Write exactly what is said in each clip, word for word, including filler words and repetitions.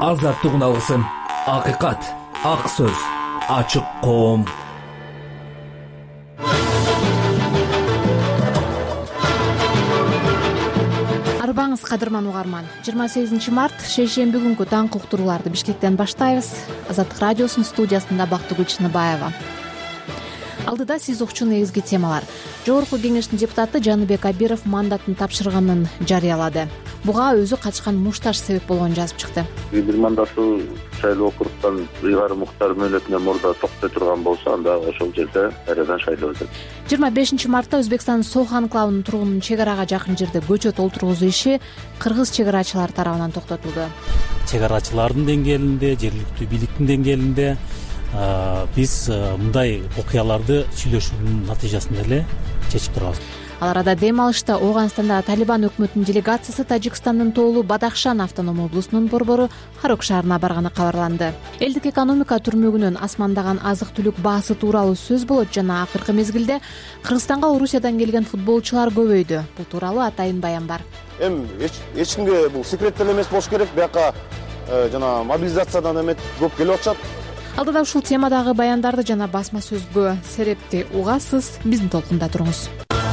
азаттыгын алгысың. Акыйкат, ак сөз, ачык коом. Арбаңыз кадырман угарман. жыйырма сегизинчи март шейшемби күнгү таңкы уктурууларды Бишкектен баштайбыз. Азаттык радиосунун студиясында Бактыгүл Чыныбаева. Алдыда сиз укчу негизги темалар. Жогорку кеңештин депутаты Жаныбек Абиров мандатын тапшырганын жарыялады. Буга өзү качкан мушташ себеп болгонун жазып чыкты. Бир мандатуу шайлоо округтан ыйгары муктар мөөнөтүнөн мурда токтой турган болсо, анда ошол жерде кайрадан шайлоо өтөт. жыйырма бешинчи мартта Өзбекстандын Сох анклавынын тургунунун чек арага жакын жерде көчөт олтургузуу иши кыргыз чек арачылар тарабынан токтотулду. Чек арачылардын деңгээлинде, жергиликтүү бийликтин деңгээлинде биз мындай окуяларды сүйлөшүүнүн натыйжасында эле чечип турабыз. Ал арада дем алышта Ооганстандагы Талибан өкмөтүнүн делегациясы Тажикстандын тоолуу Бадахшан автономдуу облусунун борбору Харок шаарына барганы кабарланды. Элдик экономика түрмөгүнөн асмандаган азык-түлүк баасы тууралуу сөз болот жана акыркы мезгилде Кыргызстанга Орусиядан келген футболчулар көбөйдү. Бул тууралуу атайын баян бар. Эми эч кимге бул секрет деле эмес болуш керек. Бияка жана мобилизациядан эме көп келип атышат. Алдыда ушул темадагы баяндарды жана басма сөзгө серепти угасыз, биздин толкунда туруңуз.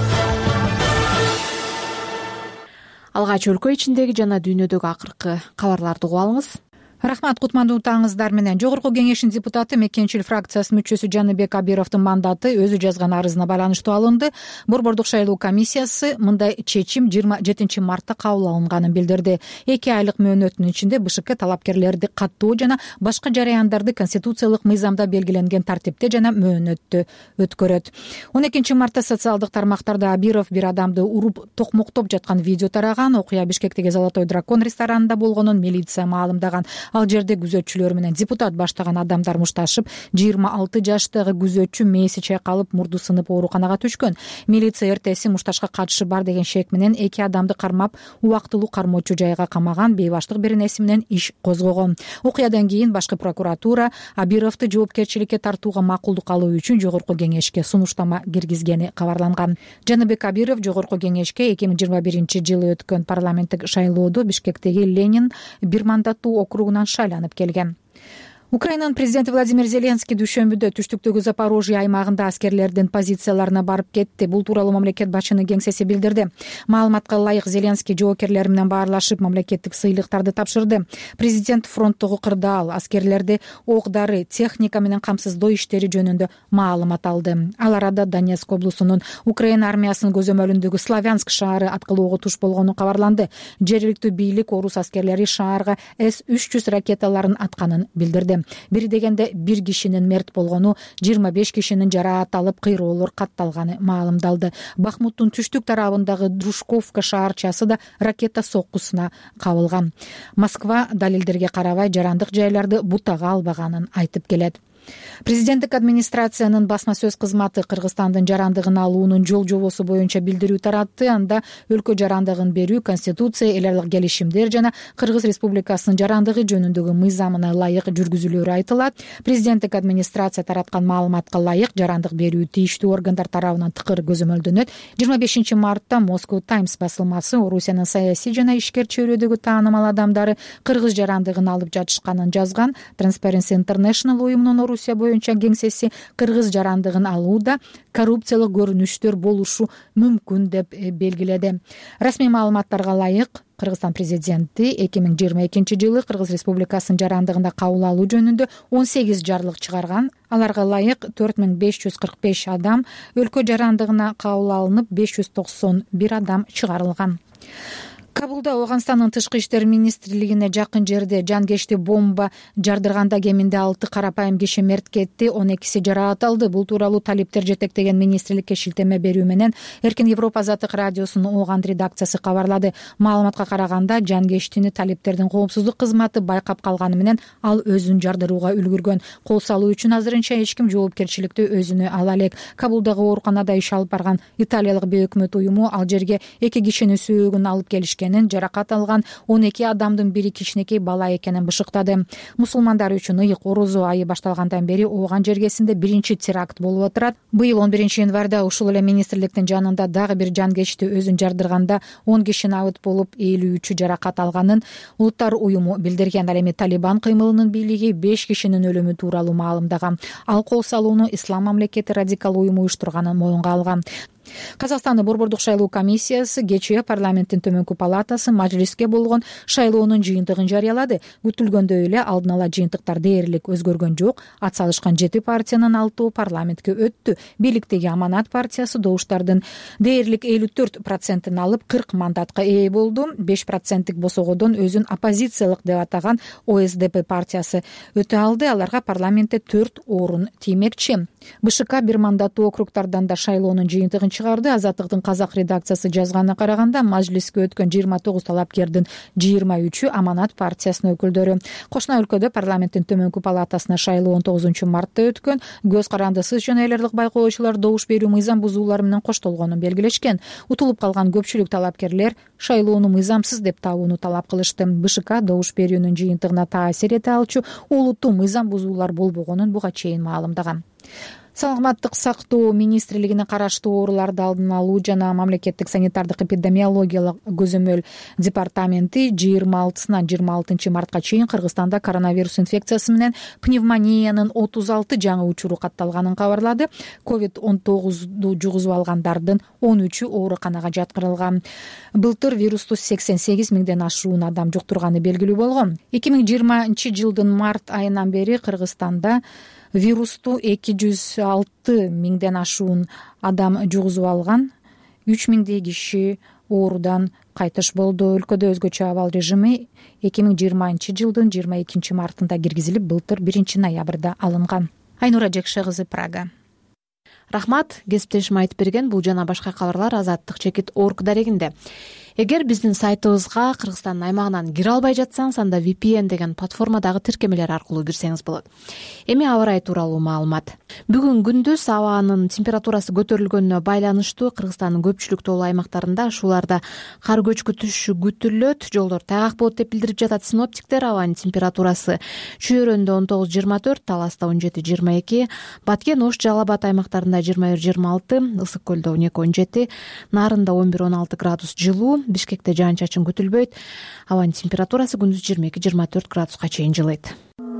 Алгач өлкө ичиндеги жана дүйнөдөгү акыркы кабарларды угуп алыңыз. Рахмат, кутмандуу таңыңыздар менен. Жогорку кеңештин депутаты Мекенчил фракциясынын мүчөсү Жаныбек Абировдун мандаты өзү жазган арызына байланыштуу алынды. Борбордук шайлоо комиссиясы мындай чечим жыйырма жетинчи мартта кабыл алынганын билдирди. эки айлык мөөнөттүн ичинде БШК талапкерлерди каттоо жана башка жараяндарды конституциялык мыйзамда белгиленген тартипте жана мөөнөттө өткөрөт. он экинчи мартта социалдык тармактарда Абиров бир адамды уруп токмоктоп жаткан видео тараган. Окуя Бишкектеги Золотой дракон ресторанында болгонун милиция маалымдаган. Ал жерде күзөтчүлөр менен депутат баштаган адамдар мушташып, жыйырма алты жаштагы күзөтчү мээси чайкалып, мурду сынып ооруканага түшкөн. Милиция эртеси мушташка катышы бар деген шек менен эки адамды кармап, убактылуу кармоочу жайга камаган, бейбаштык беренеси менен иш козгогон. Окуядан кийин башкы прокуратура Абировду жоопкерчиликке тартууга макулдук алуу үчүн жогорку кеңешке сунуштама киргизгени кабарланган. Жаныбек Абиров жогорку кеңешке эки миң жыйырма биринчи жылы өткөн парламенттик шайлоодо Бишкектеги Ленин бир мандаттуу округунан шайланып келген. Украинанын президенти Владимир Зеленский дүйшөмбүдө түштүктөгү Запорожье аймагында аскерлердин позицияларына барып кетти. Бул тууралуу мамлекет башчынын кеңсеси билдирди. Маалыматка ылайык Зеленский жоокерлер менен баарлашып мамлекеттик сыйлыктарды тапшырды. Президент фронттогу кырдаал, аскерлерди ок-дары, техника менен камсыздоо иштери жөнүндө маалымат алды. Ал арада Донецк облусунун Украина армиясынын көзөмөлүндөгү Славянск шаары аткылоого туш болгону кабарланды. Жергиликтүү бийлик орус аскерлери шаарга эс үч жүз ракеталарын атканын билдирди. Бир дегенде бир кишинин мерт болгону, жыйырма беш кишинин жараат алып, кыйроолор катталганы маалымдалды. Бахмуттун түштүк тарабындагы Дружковка шаарчасы да ракета соккусуна кабылган. Москва далилдерге карабай жарандык жайларды бутага албаганын айтып келет. Президенттик администрациянын басма сөз кызматы Кыргызстандын жарандыгын алуунун жол жобосу боюнча билдирүү таратты. Анда өлкө жарандыгын берүү, конституция, эл аралык келишимдер жана Кыргыз Республикасынын жарандыгы жөнүндөгү мыйзамына ылайык жүргүзүлөөрү айтылат. Президенттик администрация тараткан маалыматка ылайык жарандык берүү тийиштүү органдар тарабынан тыкыр көзөмөлдөнөт. жыйырма бешинчи мартта Moscow Times басылмасы Орусиянын саясий жана ишкер чөйрөдөгү таанымал адамдары кыргыз жарандыгын алып жатышканын жазган. Transparency International уюмунун Орусия боюнча кеңсеси кыргыз жарандыгын алууда коррупциялык көрүнүштөр болушу мүмкүн деп белгиледи. Расмий маалыматтарга ылайык Кыргызстан президенти эки миң жыйырма экинчи жылы Кыргыз Республикасынын жарандыгында кабыл алуу жөнүндө он сегиз жарлык чыгарган. Аларга ылайык төрт миң беш жүз кырк беш адам өлкө жарандыгына кабыл алынып, беш жүз токсон бир адам чыгарылган. Кабулда Ооганстандын тышкы иштер министрлигине жакын жерде жанкечти бомба жардырганда кеминде алты карапайым киши мерт кетти, он экиси жараат алды. Бул тууралуу талиптер жетектеген министрликке шилтеме берүү менен Эркин Европа азаттык радиосунун Ооган редакциясы кабарлады. Маалыматка караганда жанкечтини талиптердин коопсуздук кызматы байкап калганы менен ал өзүн жардырууга үлгүргөн. Кол салуу үчүн азырынча эч ким жоопкерчиликти өзүнө ала элек. Кабулдагы ооруканада иш алып барган италиялык бейөкмөт уюму ал жерге эки кишинин сөөөгүн алып келишкен тийишкенин, жаракат алган он эки адамдын бири кичинекей бала экенин бышыктады. Мусулмандар үчүн ыйык орозо айы башталгандан бери Ооган жергесинде биринчи теракт болуп отурат. Быйыл он биринчи январда ушул эле министрликтин жанында дагы бир жангечти өзүн жардырганда он киши набыт болуп, элүү үчү жаракат алганын Улуттар уюму билдирген. Ал эми Талибан кыймылынын бийлиги беш кишинин өлүмү тууралуу маалымдаган. Ал кол салууну Ислам мамлекети радикал уюму уюштурганын моюнга алган. Казакстандын Борбордук шайлоо комиссиясы кечээ парламенттин төмөнкү палатасы мажлиске болгон шайлоонун жыйынтыгын жарыялады. Күтүлгөндөй эле алдын ала жыйынтыктар дээрлик өзгөргөн жок. Ат салышкан жети партиянын алтоо парламентке өттү. Бийликтеги Аманат партиясы добуштардын дээрлик элүү төрт процентин алып кырк мандатка ээ болду. беш проценттик босогодон өзүн оппозициялык деп атаган О С Д П партиясы өтө алды. Аларга парламентте төрт орун тиймекчи. Б Ш К бир мандаттуу округтардан да шайлоонун жыйынтыгын чыгарды. Азаттыктын казак редакциясы жазганына караганда мажлиске өткөн жыйырма тогуз талапкердин жыйырма үчү Аманат партиясынын өкүлдөрү. Кошуна өлкөдө парламенттин төмөнкү палатасына шайлоо он тогузунчу мартта өткөн. Көз карандысыз жана эл аралык байкоочулар добуш берүү мыйзам бузуулар менен коштолгонун белгилешкен. Утулуп калган көпчүлүк талапкерлер шайлоону мыйзамсыз деп табууну талап кылышты. Б Ш К добуш берүүнүн жыйынтыгына таасир эте алчу олуттуу мыйзам бузуулар болбогонун буга чейин маалымдаган. Саламаттык сактоо министрлигине караштуу ооруларды алдын алуу жана мамлекеттик санитардык эпидемиологиялык көзөмөл департаменти жыйырма алтысынан жыйырма алтынчы мартка чейин Кыргызстанда коронавирус инфекциясы менен пневмониянын отуз алты жаңы учуру катталганын кабарлады. ковид он тогузду жугузуп алгандардын он үчү ооруканага жаткырылган. Былтыр вирусту сексен сегиз миңден ашуун адам жуктурганы белгилүү болгон. эки миң жыйырманчы жылдын март айынан бери Кыргызстанда вирусту эки жүз алты миңден ашуун адам жугузуп алган. үч миңдей киши оорудан кайтыш болду. Өлкөдө өзгөчө абал режими эки миң жыйырманчы жылдын жыйырма экинчи мартында киргизилип, былтыр биринчи ноябрда алынган. Айнура Жекше кызы, Прага. Рахмат, кесиптешим айтып берген бул жана башка кабарлар Азаттык чекит орг дарегинде. Эгер биздин сайтыбызга Кыргызстандын аймагынан кире албай жатсаңыз, анда V P N деген платформадагы тиркемелер аркылуу кирсеңиз болот. Эми аба ырайы тууралуу маалымат. Бүгүн күндүз абанын температурасы көтөрүлгөнүнө байланыштуу Кыргызстандын көпчүлүк тоолуу аймактарында ушуларда кар көчкү түшүшү күтүлөт. Жолдор тайгак болот деп билдирип жатат синоптиктер. Абанын температурасы Чүйөрөндө он тогуз жыйырма төрт, Таласта он жети жыйырма эки, Баткен, Ош, Жалал Абад аймактарында жыйырма бир жыйырма алты, Ысык көлдө он эки он жети, Нарында он бир он алты градус жылуу. Бишкекте жаан-чачын күтүлбөйт. Абанын температурасы күндүз жыйырма эки жыйырма төрт градуска чейин жылыйт.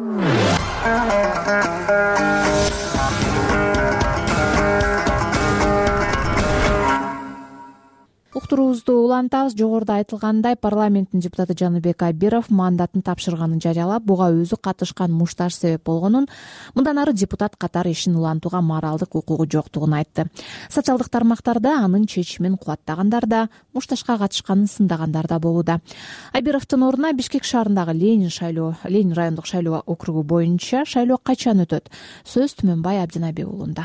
Уктуруубузду улантабыз. Жогоруда айтылгандай, парламенттин депутаты Жаныбек Абиров мандатын тапшырганын жарыялап, буга өзү катышкан мушташ себеп болгонун, мындан ары депутат катары ишин улантууга моралдык укугу жоктугун айтты. Социалдык тармактарда анын чечимин кубаттагандар да, мушташка катышканын сындагандар да болууда. Абировдун ордуна Бишкек шаарындагы Ленин шайлоо, Ленин райондук шайлоо округу боюнча шайлоо качан өтөт? Сөз Түмөнбай Абдинабек уулунда.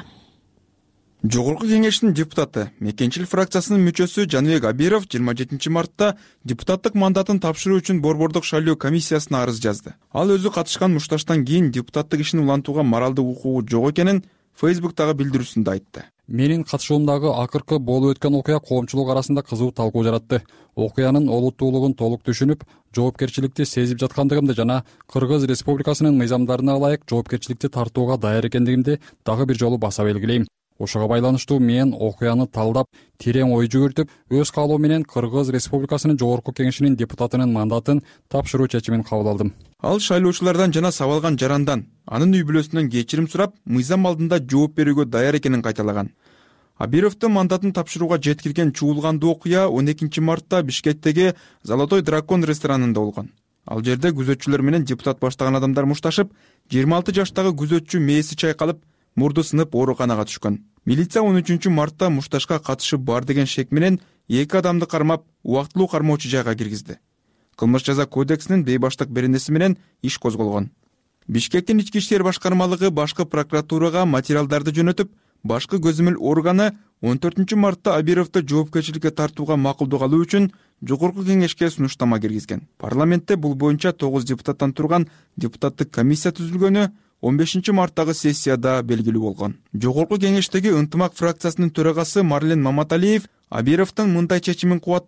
Жогорку кеңештин депутаты, Мекенчил фракциясынын мүчөсү Жаныбек Абиров жыйырма жетинчи мартта депутаттык мандатын тапшыруу үчүн Борбордук шайлоо комиссиясына арыз жазды. Ал өзү катышкан мушташтан кийин депутаттык ишин улантууга моралдык укугу жок экенин Фейсбуктагы билдирүүсүндө айтты. Менин катышуумдагы акыркы болуп өткөн окуя коомчулук арасында кызуу талкуу жаратты. Окуянын олуттуулугун толук түшүнүп, жоопкерчиликти сезип жаткандыгымды жана Кыргыз Республикасынын мыйзамдарына ылайык жоопкерчиликти тартууга даяр экендигимди дагы бир жолу баса белгилейм. Ошого байланыштуу мен окуяны талдап, терең ой жүгүртүп, өз каалоо менен Кыргыз Республикасынын Жогорку кеңешинин депутатынын мандатын тапшыруу чечимин кабыл алдым. Ал шайлоочулардан жана сабалган жарандан, анын үй бүлөсүнөн кечирим сурап, мыйзам алдында жооп берүүгө даяр экенин кайталаган. Абировдун мандатын тапшырууга жеткирген чуулгандуу окуя он экинчи мартта Бишкектеги Золотой дракон ресторанында болгон. Ал жерде күзөтчүлөр менен депутат баштаган адамдар мушташып, жыйырма алты жаштагы күзөтчү мээси чайкалып, мурду сынып ооруканага түшкөн. Милиция он үчүнчү мартта мушташка катышы бар деген шек менен эки адамды кармап, убактылуу кармоочу жайга киргизди. Кылмыш жаза кодексинин бейбаштык беренеси менен иш козголгон. Бишкектин ички иштер башкармалыгы башкы прокуратурага материалдарды жөнөтүп, башкы көзөмөл органы он төртүнчү мартта Абировду жоопкерчиликке тартууга макулдук алуу үчүн Жогорку кеңешке сунуштама киргизген. Парламентте бул боюнча тогуз депутаттан турган депутаттык комиссия түзүлгөнү он бешинчи марттагы сессияда белгилүү болгон. Жогорку кеңештеги ынтымак фракциясынын төрагасы Марлен Маматалиев Абировдун мындай чечимин кубаттап,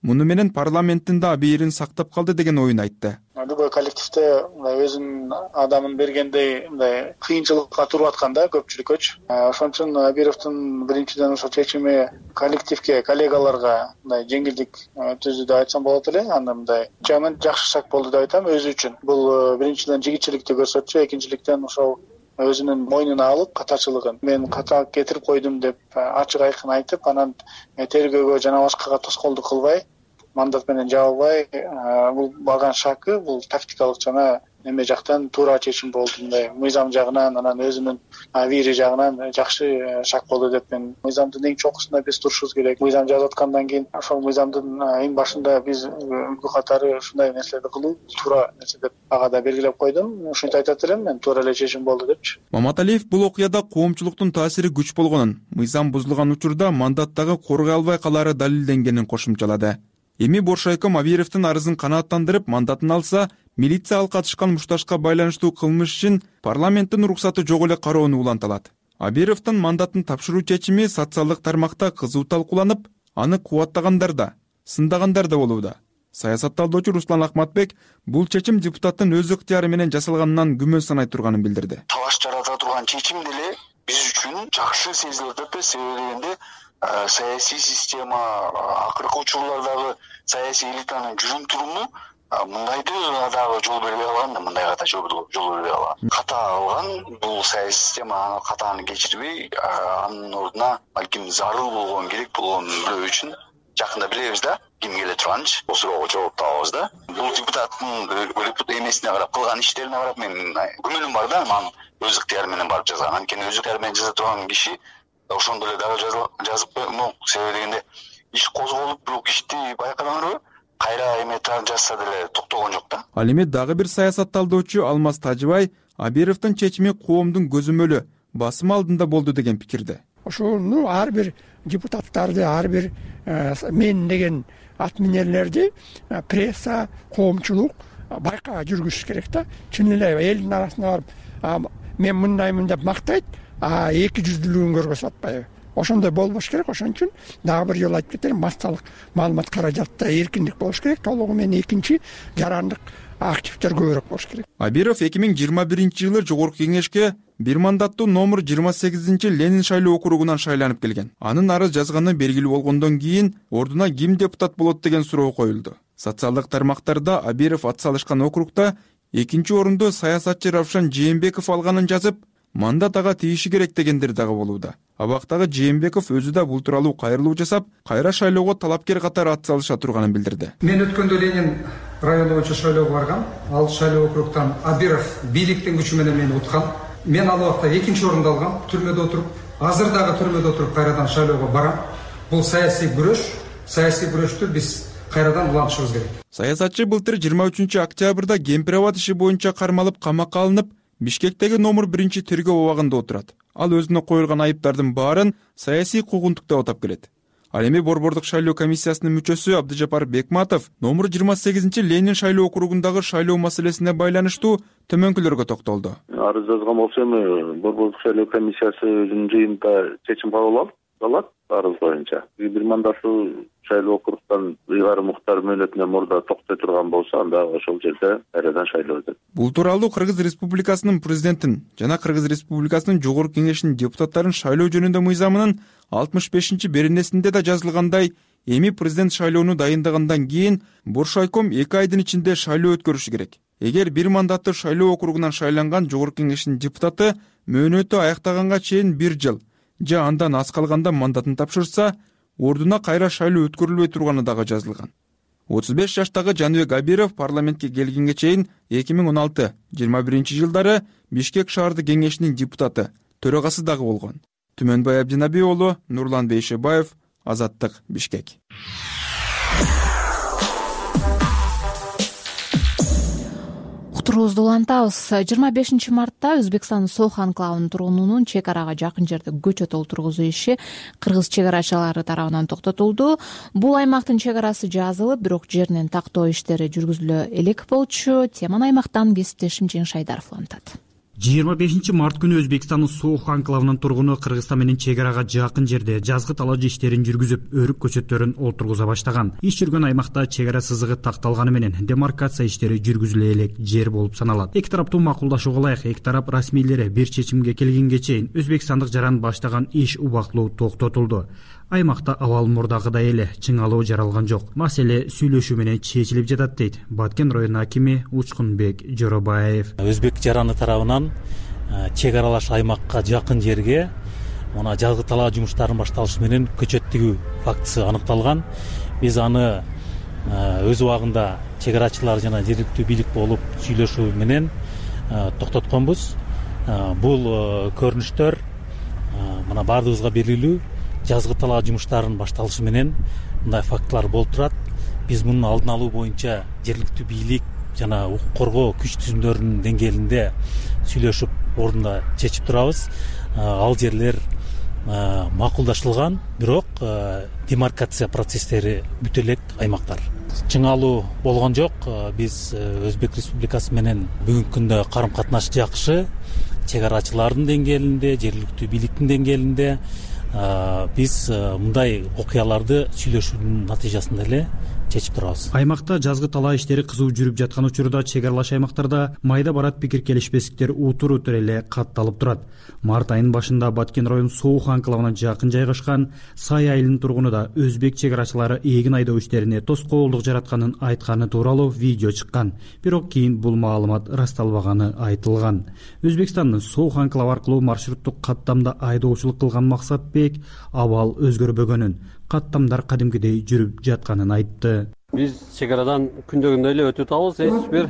муну менен парламенттин да абийирин сактап калды деген оюн айтты. Любой коллективде мындай өзүнүн адамын бергендей мындай кыйынчылыкка туруп атканда көпчүлүккөчү. Ошон үчүн Абировдун биринчиден ошол чечими коллективге, коллегаларга мындай жеңилдик түздү деп айтсам болот эле. Аны мындай жаман жакшы шаг болду деп айтам өзү үчүн. Бул биринчиден жигитчиликти көрсөтчү, экинчиликтен ошол өзүнүн мойнуна алып катачылыгын мен ката кетирип койдум деп ачык айкын айтып, анан тергөөгө жана башкага тоскоолдук кылбай, мандат менен жабылбай, бул баган шагы бул тактикалык жана эме жактан туура чечим болду. Мындай мыйзам жагынан, анан өзүнүн абийири жагынан жакшы шаг болду деп мен мыйзамдын эң чокусунда биз турушубуз керек. Мыйзам жазып аткандан кийин ошол мыйзамдын эң башында биз үлгү катары ушундай нерселерди кылуу туура нерсе деп ага да белгилеп койдум. Ушинтип айтат элем мен, туура эле чечим болду депчи. Маматалиев бул окуяда коомчулуктун таасири күч болгонун, мыйзам бузулган учурда мандаттагы коргой албай калаары далилденгенин кошумчалады. Эми Боршайком Абировдун арызын канааттандырып мандатын алса, милиция ал катышкан мушташка байланыштуу кылмыш үчүн парламенттин уруксаты жок эле кароону уланталат. Абировдун мандатын тапшыруу чечими социалдык тармакта кызуу талкууланып, аны кубаттагандар да, сындагандар да болууда. Саясат талдоочу Руслан Акматбек бул чечим депутаттын өз ыктыяры менен жасалганынан күмөн санай турганын билдирди. Талаш жарата турган чечим деле биз үчүн жакшы сезилип атат. Себеби дегенде саясий система, акыркы учурлардагы саясий элитанын жүрүм туруму мындайды дагы жол бербей калган да, мындайга да жол бербей калган. Ката алган бул саясий система катаны кечирбей, анын ордуна балким зарыл болгон, керек болгон бирөө үчүн жакында билебиз да, ким келе турганын, бул суроого жооп табабыз да. Бул депутаттын депутат эмесине карап, кылган иштерине карап мен күмөнүм бар да, анан өз ыктыяры менен барып жазган. Анткени өз ыктыяры менен жаза турган киши ошондо эле дагы жазып коймок. Себеби дегенде иш козголуп, бирок ишти байкадыңарбы? Кайра эме жазса деле токтогон жок да. Ал эми дагы бир саясат талдоочу Алмаз Тажыбай Абировдун чечими коомдун көзөмөлү, басым алдында болду деген пикирде. Ошону ар бир депутаттарды, ар бир мен деген атминерлерди пресса, коомчулук байка жүргүзүш керек да. Чын эле элдин арасына барып мен мындаймын деп мактайт, а эки жүздүүлүгүн көргөзүп атпайбы? Ошондой болбош керек. Ошон үчүн дагы бир жолу айтып кетейин, массалык маалымат каражатта эркиндик болуш керек. Толугу менен экинчи жарандык активдер көбүрөөк болуш керек. Абиров эки миң жыйырма биринчи жылы Жогорку Кеңешке бир мандаттуу номер жыйырма сегизинчи Ленин шайлоо округунан шайланып келген. Анын арыз жазганы белгилүү болгондон кийин ордуна ким депутат болот деген суроо коюлду. Социалдык тармактарда Абиров атсалышкан округда экинчи орунду саясатчы Равшан Жээнбеков алганын жазып, мандат ага тийиши керек дегендер дагы болууда. Абактагы Жээнбеков өзү да бул тууралуу кайрылуу жасап, кайра шайлоого талапкер катары атсалыша турганын билдирди. Мен өткөндө Ленин району боюнча шайлоого баргам. Ал шайлоо округтан Абиров бийликтин күчү менен мени уткан. Мен ал убакта экинчи орунду алгам, түрмөдө отуруп, азыр дагы түрмөдө отуруп кайрадан шайлоого барам. Бул саясий күрөш, саясий күрөштү биз кайрадан улантышыбыз керек. Саясатчы былтыр жыйырма үчүнчү октябрда Кемпирабад иши боюнча кармалып камакка алынып, Бишкектеги номер биринчи тергөө абагында отурат. Ал өзүнө коюлган айыптардын баарын саясий куугунтук деп атап келет. Ал эми Борбордук шайлоо комиссиясынын мүчөсү Абдыжапар Бекматов номер жыйырма сегизинчи Ленин шайлоо округундагы шайлоо маселесине байланыштуу төмөнкүлөргө токтолду. Арыз жазган болсо эми Борбордук шайлоо комиссиясы өзүнүн жыйынында чечим кабыл алат арыз боюнча. Бир мандаттуу шайлоо округтан ыйгары муктар мөөнөтүнөн мурда токтой турган болсо, анда ошол жерде кайрадан шайлоо өтөт. Бул тууралуу Кыргыз Республикасынын президентин жана Кыргыз Республикасынын Жогорку Кеңешинин депутаттарын шайлоо жөнүндө мыйзамынын алтымыш бешинчи беренесинде да жазылгандай, эми президент шайлоону дайындагандан кийин Боршайком эки айдын ичинде шайлоо өткөрүшү керек. Эгер бир мандаттуу шайлоо округунан шайланган Жогорку Кеңешинин депутаты мөөнөтү аяктаганга чейин бир жыл же андан аз калганда мандатын тапшырса, ордуна кайра шайлоо өткөрүлбөй турганы дагы жазылган. отуз беш жаштагы Жаныбек Абиров парламентке келгенге чейин эки миң он алты жыйырма биринчи жылдары Бишкек шаардык кеңешинин депутаты, төрагасы дагы болгон. Түмөнбай Абдинаби уулу, Нурлан Бейшебаев, Азаттык, Бишкек. Уктуруубузду улантабыз. жыйырма бешинчи мартта Өзбекстандын Сох анклавынын тургунунун чек арага жакын жерде көчөт олтургузуу иши кыргыз чек арачылары тарабынан токтотулду. Бул аймактын чек арасы жазылып, бирок жеринен тактоо иштери жүргүзүлө элек болчу. Теманы аймактан кесиптешим Жеңиш Айдаров улантат. жыйырма бешинчи март күнү Өзбекстандын Соох анклавынын тургуну Кыргызстан менен чек арага жакын жерде жазгы талаа иштерин жүргүзүп, өрүк көчөттөрүн олтургуза баштаган. Иш жүргөн аймакта чек ара сызыгы такталганы менен демаркация иштери жүргүзүлө элек жер болуп саналат. Эки тараптуу макулдашууга ылайык эки тарап расмийлери бир чечимге келгенге чейин өзбекстандык жаран баштаган иш убактылуу токтотулду. Аймакта абал мурдагыдай эле чыңалуу жаралган жок. Маселе сүйлөшүү менен чечилип жатат дейт Баткен район акими Учкунбек Жоробаев. Өзбек жараны тарабынан чек аралаш аймакка жакын жерге мына жазгы талаа жумуштарынын башталышы менен көчөт тигүү фактысы аныкталган. Биз аны өз убагында чек арачылар жана жергиликтүү бийлик болуп сүйлөшүү менен токтотконбуз. Бул көрүнүштөр мына баардыгыбызга белгилүү. Жазгы талаа жумуштарынын башталышы менен мындай фактылар болуп турат. Биз мунун алдын алуу боюнча жергиликтүү бийлик жана укук коргоо күч түзүмдөрүнүн деңгээлинде сүйлөшүп ордунда чечип турабыз. Ал жерлер макулдашылган, бирок демаркация процесстери бүтө элек аймактар. Чыңалуу болгон жок. Биз Өзбек Республикасы менен бүгүнкү күндө карым катнаш жакшы. Чек арачылардын деңгээлинде, жергиликтүү бийликтин деңгээлинде биз мындай окуяларды сүйлөшүүнүн натыйжасында эле чечип турабыз. Аймакта жазгы талаа иштери кызуу жүрүп жаткан учурда чек аралаш аймактарда майда барат пикир келишпестиктер утур утур эле катталып турат. Март айынын башында Баткен район Соох анклавына жакын жайгашкан Сай айылынын тургуну да өзбек чек арачылары эгин айдоо иштерине тоскоолдук жаратканын айтканы тууралуу видео чыккан. Бирок кийин бул маалымат ырасталбаганы айтылган. Өзбекстандын Соох анклавы аркылуу маршруттук каттамда айдоочулук кылган Максатбек абал өзгөрбөгөнүн, каттамдар кадимкидей жүрүп жатканын айтты. Биз чек арадан күндөгүндөй эле өтүп атабыз, эч бир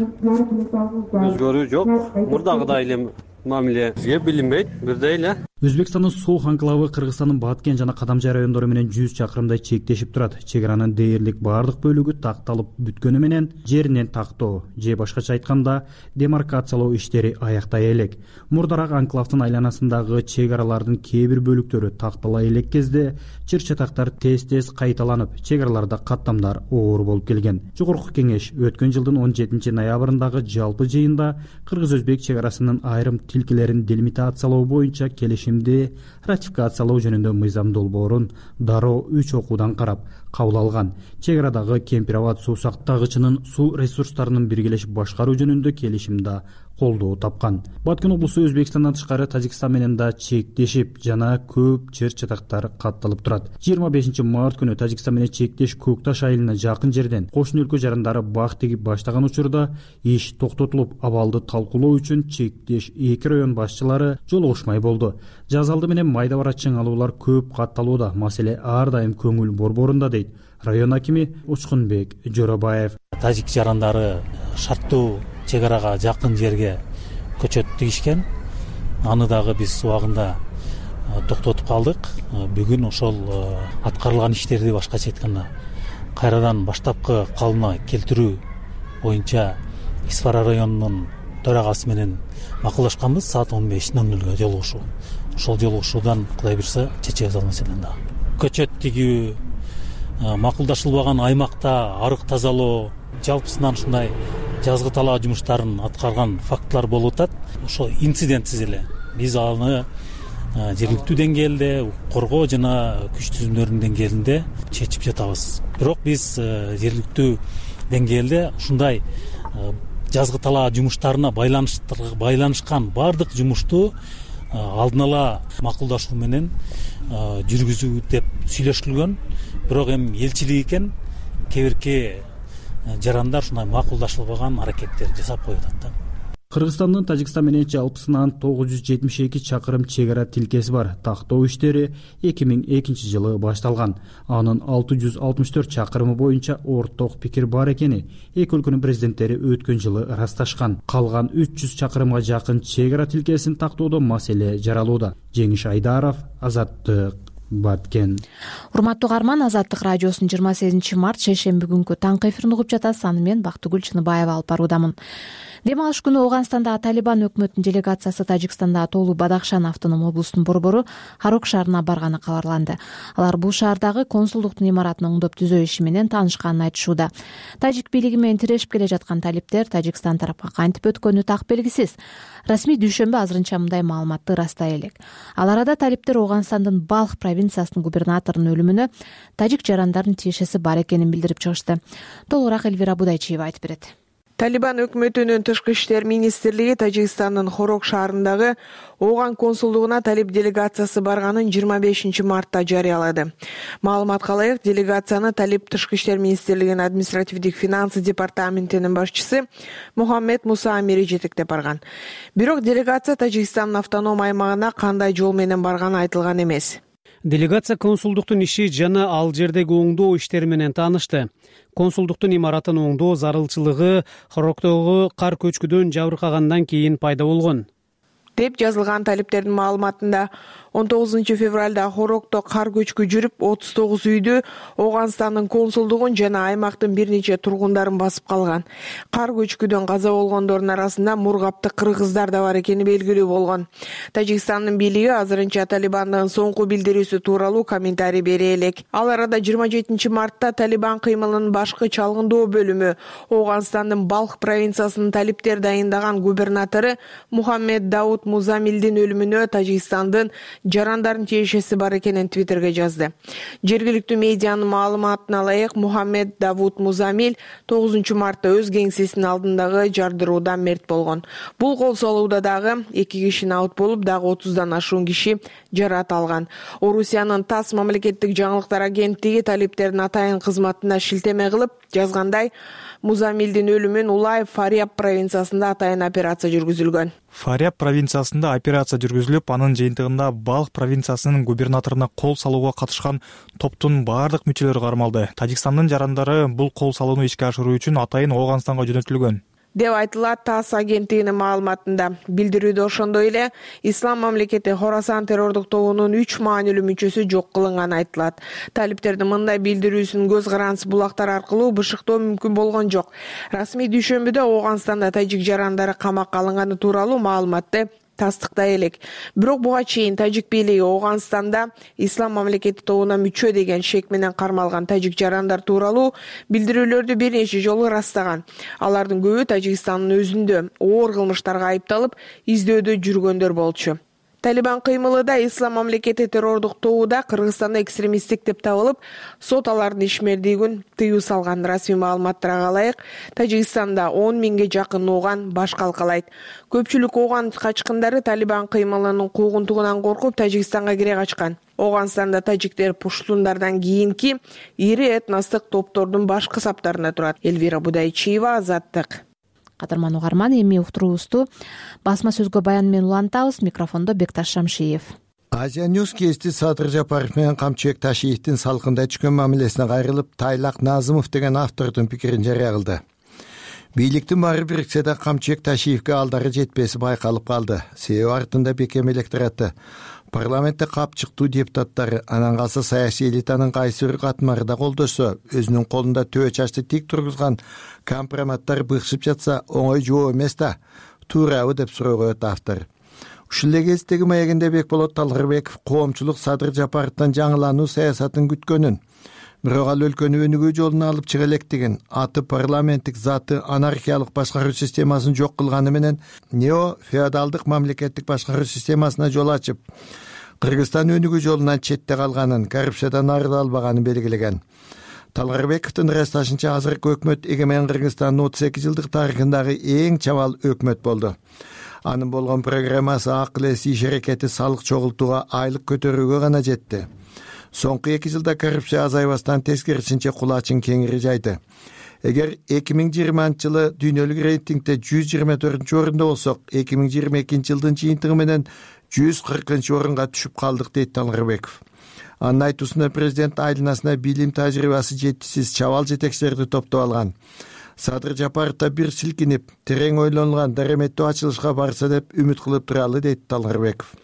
өзгөрүү жок. Мурдагыдай эле мамиле бизге билинбейт, бирдей эле. Өзбекстандын Соох анклавы Кыргызстандын Баткен жана Кадамжай райондору менен жүз чакырымдай чектешип турат. Чек аранын дээрлик баардык бөлүгү такталып бүткөнү менен жеринен тактоо же башкача айтканда демаркациялоо иштери аяктай элек. Мурдараак анклавдын айланасындагы чек аралардын кээ бир бөлүктөрү тактала элек кезде чыр-чатактар тез-тез кайталанып, чек араларда каттамдар оор болуп келген. Жогорку кеңеш өткөн жылдын он жетинчи ноябрындагы жалпы жыйында кыргыз-өзбек чек арасынын айрым тилкелерин делимитациялоо боюнча келишим ратификациялоо жөнүндө мыйзам долбоорун дароо үч окуудан карап кабыл алган. Чек арадагы Кемпир-Абад суу сактагычынын суу ресурстарынын биргелешип башкаруу жөнүндө келишим да колдоо тапкан. Баткен облусу Өзбекстандан тышкары Тажикстан менен да чектешип жана көп чыр-чатактар катталып турат. жыйырма бешинчи март күнү Тажикстан менен чектеш Көк Таш айылына жакын жерден кошуна өлкө жарандары бак тигип баштаган учурда иш токтотулуп, абалды талкуулоо үчүн чектеш эки район башчылары жолугушмай болду. Жаз алды менен майда барат чыңалуулар көп катталууда. Маселе ар дайым көңүл борборунда дейт район акими Учкунбек Жоробаев. Тажик жарандары шарттуу чек арага жакын жерге көчөт тигишкен. Аны дагы биз убагында токтотуп калдык. Бүгүн ошол аткарылган иштерди башкача айтканда кайрадан баштапкы калыбына келтирүү боюнча Исфара районунун төрагасы менен макулдашканбыз. Саат он беш ноль нөлгө жолугушуу. Ошол жолугушуудан Кудай буйрса чечебиз ал маселени да. Көчөт тигүү, макулдашылбаган аймакта арык тазалоо, жалпысынан ушундай жазгы талаа жумуштарын аткарган фактылар болуп атат. Ошо инцидентсиз эле биз аны жергиликтүү деңгээлде, коргоо жана күч түзүмдөрүнүн деңгээлинде чечип жатабыз. Бирок биз жергиликтүү деңгээлде ушундай жазгы талаа жумуштарына байланышкан баардык жумушту алдын ала макулдашуу менен жүргүзүү деп сүйлөшүлгөн. Бирок эми элчилик экен кээ бирки жарандар ушундай макулдашылбаган аракеттер жасап коюп атат да. Кыргызстандын Тажикстан менен жалпысынан тогуз жүз жетимиш эки чакырым чек ара тилкеси бар. Тактоо иштери эки миң экинчи жылы башталган. Анын алты жүз алтымыш төрт чакырымы боюнча орток пикир бар экени эки өлкөнүн президенттери өткөн жылы ырасташкан. Калган үч жүз чакырымга жакын чек ара тилкесин тактоодо маселе жаралууда. Жеңиш Айдаров, Азаттык, баткен. Урматтуу угарман, Азаттык радиосунун жыйырма сегизинчи март шейшемби күнгү таңкы эфирин угуп жатасыз. Аны мен Бактыгүл Чыныбаева алып баруудамын. Дем алыш күнү Ооганстандагы Талибан өкмөтүнүн делегациясы Тажикстандагы Тоолу Бадахшан автоном облусунун борбору Харок шаарына барганы кабарланды. Алар бул шаардагы консулдуктун имаратын оңдоп түзөө иши менен таанышканын айтышууда. Тажик бийлиги менен тирешип келе жаткан талиптер Тажикстан тарапка кантип өткөнү так белгисиз. Расмий дүйшөмбү азырынча мындай маалыматты ырастай элек. Ал арада талиптер Ооганстандын Балх провинциясынын губернаторунун өлүмүнө тажик жарандардын тиешеси бар экенин билдирип чыгышты. Толугураак Элвира Будайчиева айтып берет. Талибан өкмөтүнүн тышкы иштер министрлиги Тажикстандын Хорок шаарындагы Ооган консулдугуна талип делегациясы барганын жыйырма бешинчи мартта жарыялады. Маалыматка ылайык, делегацияны талип тышкы иштер министрлигинин административдик финансы департаментинин башчысы Мухаммед Муса Амири жетектеп барган. Бирок делегация Тажикстандын автоном аймагына кандай жол менен барганы айтылган эмес. Делегация консулдуктун иши жана ал жердеги оңдоо иштери менен таанышты. Консулдуктун имаратын оңдоо зарылчылыгы Хороктогу кар көчкүдөн жабыркагандан кийин пайда болгон деп жазылган талиптердин маалыматында. он тогузунчу февралда Хорокто кар көчкү жүрүп, отуз тогуз үйдү Ооганстандын консулдугун жана аймактын бир нече тургундарын басып калган. Кар көчкүдөн каза болгондордун арасында мургапты кыргыздар да бар экени белгилүү болгон. Тажикстандын бийлиги азырынча Талибандын соңку билдирүүсү тууралуу комментарий бере элек. Ал арада жыйырма жетинчи мартта Талибан кыймылынын башкы чалгындоо бөлүмү Ооганстандын Балх провинциясынын талиптер дайындаган губернатору Мухаммед Дауд Музамилдин өлүмүнө Тажикстандын жарандардын тиешеси бар экенин Твиттерге жазды. Жергиликтүү медианын маалыматына ылайык, Мухаммед Давуд Музамил тогузунчу мартта өз кеңсесинин алдындагы жардыруудан мерт болгон. Бул кол салууда дагы эки киши наут болуп, дагы отуздан ашуун киши жараат алган. Орусиянын ТАСС мамлекеттик жаңылыктар агенттиги талиптердин атайын кызматына шилтеме кылып жазгандай, Музамилдин өлүмүн Улай Фаряб провинциясында атайын операция жүргүзүлгөн. Фаряб провинциясында операция жүргүзүлүп, анын жыйынтыгында Балх провинциясынын губернаторуна кол салууга катышкан топтун бардык мүчөлөрү кармалды. Тажикстандын жарандары бул кол салууну ишке ашыруу үчүн атайын Ооганстанга жөнөтүлгөн деп айтылат ТАСС агенттигинин маалыматында. Билдирүүдө ошондой эле Ислам мамлекети Хорасан террордук тобунун үч маанилүү мүчөсү жок кылынганы айтылат. Талиптердин мындай билдирүүсүн көз карандысыз булактар аркылуу бышыктоо мүмкүн болгон жок. Расмий дүйшөмбүдө Ооганстанда тажик жарандары камакка алынганы тууралуу маалыматты тастыктай элек. Бирок буга чейин тажик бийлиги Ооганстанда Ислам мамлекети тобуна мүчө деген шек менен кармалган тажик жарандар тууралуу билдирүүлөрдү бир нече жолу ырастаган. Алардын көбү Тажикстандын өзүндө оор кылмыштарга айыпталып, издөөдө жүргөндөр болчу. Талибан кыймылыда Ислам мамлекети террордук тобуда Кыргызстанда экстремисттик деп табылып, сот алардын ишмердигин тыюу салган. Расмий маалыматтарга ылайык, Тажикстанда он миңге жакын ооган баш калкалайт. Көпчүлүк ооган качкындары Талибан кыймылынын куугунтугунан коркуп Тажикстанга кире качкан. Ооганстанда тажиктер пуштундардан кийинки ири этностук топтордун баш касаптарында турат. Элвира Будайчиева, Азаттык. Кадырман угарман, эми уктуруубузду басма сөзгө баян менен улантабыз. Микрофондо Бекташ Шамшиев. Азия Ньюс кести Садыр Жапаров менен Камчыбек Ташиевдин салкындай түшкөн мамилесине кайрылып, Тайлак Назымов деген автордун пикирин жарыя кылды. Бийликтин баары бириксе да Камчыбек Ташиевге алдары жетпеси байкалып калды. Себеби артында бекем электораты. Парламентте капчыктуу депутаттары, анан калса саясий элитанын кайсы бир катмары да колдошсо, өзүнүн колунда төбө чачты тик тургузган компроматтар быкшып жатса, оңой жоо эмес да, туурабы деп суроо коет автор. Ушул эле кездеги маегинде Бекболот Талгырбеков коомчулук Садыр Жапаровдон жаңылануу саясатын күткөнүн, бирок ал өлкөнү өнүгүү жолуна алып чыга электигин, аты парламенттик заты анархиялык башкаруу системасын жок кылганы менен нео-феодалдык мамлекеттик башкаруу системасына жол ачып, Кыргызстан өнүгүү жолунан четте калганын, коррупциядан арыла албаганын белгилеген. Талгырбековдун ырасташынча азыркы өкмөт эгемен Кыргызстандын отуз эки жылдык тарыхындагы эң чабал өкмөт болду. Анын болгон программасы акыл эс иш аракети салык чогултууга, айлык көтөрүүгө гана жетти. Соңку эки жылда коррупция азайбастан тескерисинче кулачын кеңири жайды. Эгер эки миң жыйырманчы жылы дүйнөлүк рейтингде жүз жыйырма төртүнчү орунда болсок, эки миң жыйырма экинчи жылдын жыйынтыгы менен жүз кыркынчы орунга түшүп калдык, дейт Талгырбеков. Анын айтуусунда президент айланасына билим тажрыйбасы жетишсиз чабал жетекчилерди топтоп алган. Садыр Жапаровда бир силкинип, терең ойлонулган дареметтүү ачылышка барса деп үмүт кылып туралы, дейт Талгырбеков.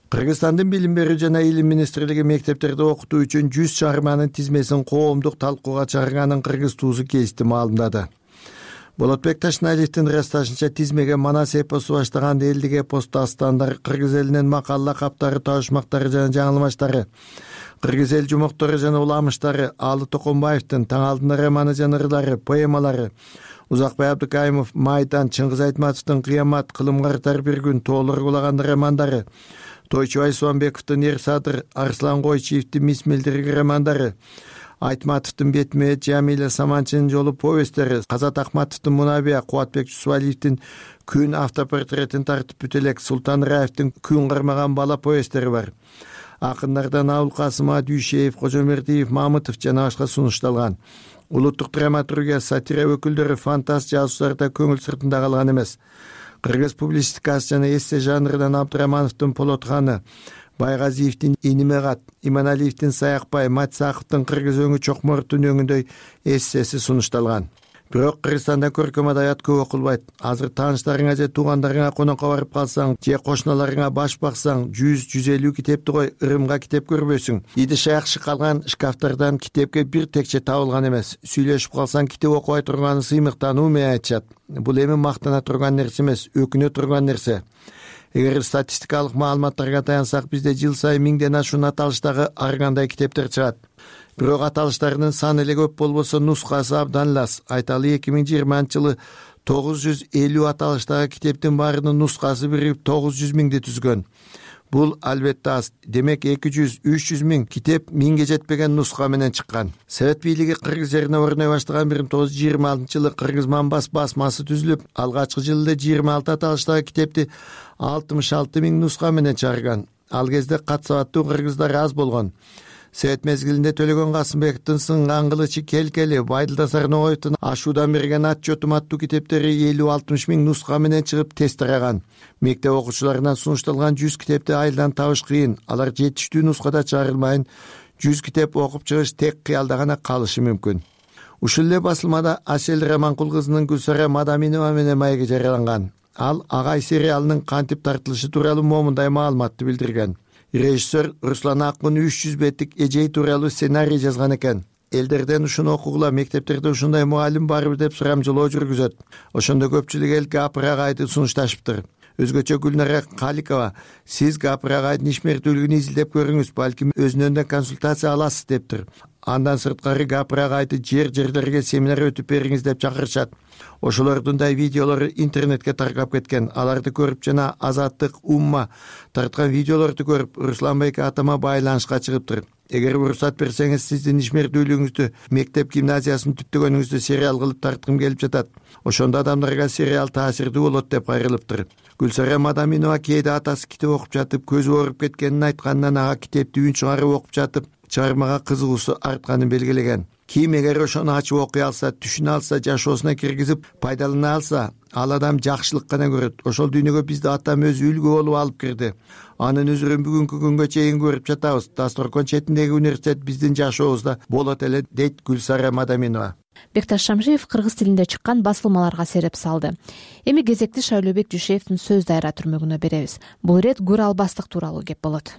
Кыргызстандын билим берүү жана илим министрлиги мектептерде окутуу үчүн жүз чыгарманын тизмесин коомдук талкууга чыгарганын кыргыз туусу кести маалымдады. Болотбек Ташналиевдин ырасташынча тизмеге манас эпосу баштаган элдик эпос дастандар, кыргыз элинин макал лакаптары, табышмактары жана жаңылмаштары, кыргыз эл жумоктору жана уламыштары, Алы Токонбаевдин Таң алдында романы жана ырлары, поэмалары, Узакбай Абдыкаимов Майдан, Чыңгыз Айтматовдун Кыямат, Кылым картар бир күн, Тоолор кулаган романдары, Тойчубай Суамбековдун Ер-Садыр, Арслан Койчиевдин Мисмилдирги романдары, Айтматовдун Бетмет, Жамиля Саманчынын жолу повесттери, Казат Ахматовдун Мунабия, Кубатбек Жусубалиевдин Күн автопортретин тартып бүт элек, Султан Раевдин Күн кармаган бала повесттери бар. Акындардан Абыл Касымов, Дүйшеев, Кожомердиев, Мамытов жана башка сунушталган. Улуттук драматургия, сатира өкүлдөрү фантаст жазуучуларда көңүл сыртында калган эмес. Кыргыз публистикасы жана эссе жанрынан Абдырамановдун Полотханы, Байгазиевдин Инимегат, Иманалиевдин Саякбай, Матсаковдун Кыргыз өңү Чокмордун өңүндөй эссеси сунушталган. Бирок Кыргызстанда көркөм адабият көп окулбайт. Азыр тааныштарыңа же туугандарыңа конокко барып калсаң, же кошуналарыңа баш баксаң, жүз жүз элүү китепти кой, ырымга китеп көрбөйсүң. Идиш аякшы калган шкафтардан китепке бир текче табылган эмес. Сүйлөшүп калсаң, китеп окубай турганы сыймыктануу менен айтышат. Бул эми мактана турган нерсе эмес, өкүнө турган нерсе. Эгер статистикалык маалыматтарга таянсак, бизде жыл сайын миңден ашуун аталыштагы ар кандай китептер чыгат. Бирок аталыштарынын саны эле көп болбосо, нускасы абдан лас. Айталы эки миң жыйырманчы жылы тогуз жүз элүү аталыштагы китептин баарынын нускасы биригип тогуз жүз миңди түзгөн. Бул албетте аз. Демек эки жүз үч жүз миң китеп миңге жетпеген нуска менен чыккан. Совет бийлиги кыргыз жерине орной баштаган бир миң тогуз жүз жыйырма алтынчы жылы Кыргыз Манбас басмасы түзүлүп, алгачкы жылы жыйырма алты аталыштагы китепти алтымыш алты миң нуска менен чыгарган. Ал кезде кат сабаттуу кыргыздар аз болгон. Совет мезгилинде Төлөгөн Касымбековдун Сынган кылычы, Келкели, Байдылда Сарноговдун Ашуудан берген ат-чотум аттуу китептери элүү алтымыш миң нуска менен чыгып тест тараган. Мектеп окуучуларынан сунушталган жүз китепти айылдан табыш кыйын. Алар жетиштүү нускада чыгарылмайын. жүз китеп окуп чыгыш тек кыялда гана калышы мүмкүн. Ушул эле басылмада Асель Раманкул кызынын Гүлсара Мадаминова менен маеги жарыяланган. Ал Агай сериалынын кантип тартылышы тууралуу момундай маалыматты билдирген. Режиссер Руслан Акун үч жүз беттик эжей тууралуу сценарий жазган экен. Элдерден ушуну окугула, мектептерде ушундай мугалим барбы деп сурамжылоо жүргүзөт. Ошондо көпчүлүк эл Гапыр агайды сунушташыптыр. Өзгөчө Гүлнара Каликова, сиз Гапыр агайдын ишмердүүлүгүн изилдеп көрүңүз, балким өзүнөн консультация аласыз дептир. Андан сырткары Гапыр агайды жер жерлерге семинар өтүп бериңиз деп чакырышат. Ошолордундай видеолору интернетке таркап кеткен. Аларды көрүп жана Азаттык, Умма тарткан видеолорду көрүп Русланбек атама байланышка чыгыптыр. Эгер уруксат берсеңиз, сиздин ишмердүүлүгүңүздү, мектеп гимназиясын түптөгөнүңүздү сериал кылып тарткым келип жатат. Ошондо адамдарга сериал таасирдүү болот деп кайрылыптыр. Гүлсара Мадаминова кээде атасы китеп окуп жатып, көзү ооруп кеткенин айткандан ага китепти үн чыгарып окуп жатып, чыгармага кызыгуусу артканын белгилеген. Ким эгер ошону ачып окуй алса, түшүнө алса, жашоосуна киргизип пайдалана алса, ал адам жакшылык гана көрөт. Ошол дүйнөгө бизди атам өзү үлгү болуп алып кирди. Анын өзүрүн бүгүнкү күнгө чейин көрүп жатабыз. Дасторкон четиндеги университет биздин жашообузда болот эле, дейт Гүлсара Мадаминова. Бекташ Шамжиев кыргыз тилинде чыккан басылмаларга сереп салды. Эми кезекти Шайлообек Жушеевдин Сөз дайра түрмөгүнө беребиз. Бул ирет Гүр албастык тууралуу кеп болот.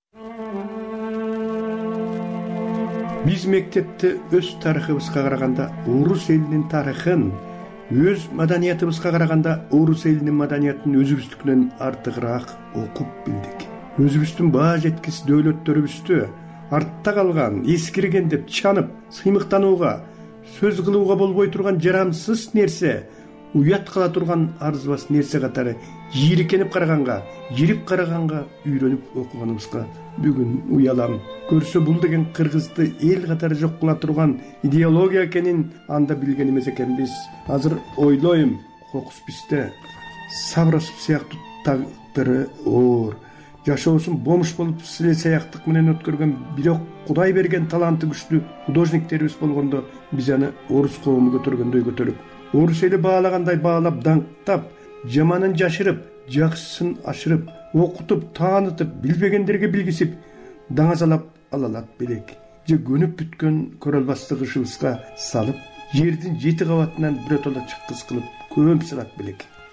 Биз мектепте өз тарыхыбызга караганда орус элинин тарыхын, өз маданиятыбызга караганда орус элинин маданиятын өзүбүздүкүнөн артыгыраак окуп билдик. Өзүбүздүн баа жеткис дөөлөттөрүбүздү артта калган, эскирген деп чанып, сыймыктанууга, сөз кылууга болбой турган жарамсыз нерсе, уят кыла турган арзыбас нерсе катары жийиркенип караганга, жирип караганга үйрөнүп окуганыбызга бүгүн уялам. Көрсө бул деген кыргызды эл катары жок кыла турган идеология экенин анда билген эмес экенбиз. Азыр ойлойм, кокус бизде Сабросов сыяктуу тагдыры оор, жашоосун бомуш болуп силе саяктык менен өткөргөн, бирок Кудай берген таланты күчтүү художниктерибиз болгондо биз аны орус коому көтөргөндөй көтөрүп, орус эли баалагандай баалап, даңктап, жаманын жашырып, жакшысын ашырып, окутуп, таанытып, билбегендерге билгисип, даңазалап алалат белек. Же көнүп бүткөн көрө албастык ышыбызга салып, жердин жети кабатынан биротоло чыккыс кылып көмсүрат белек.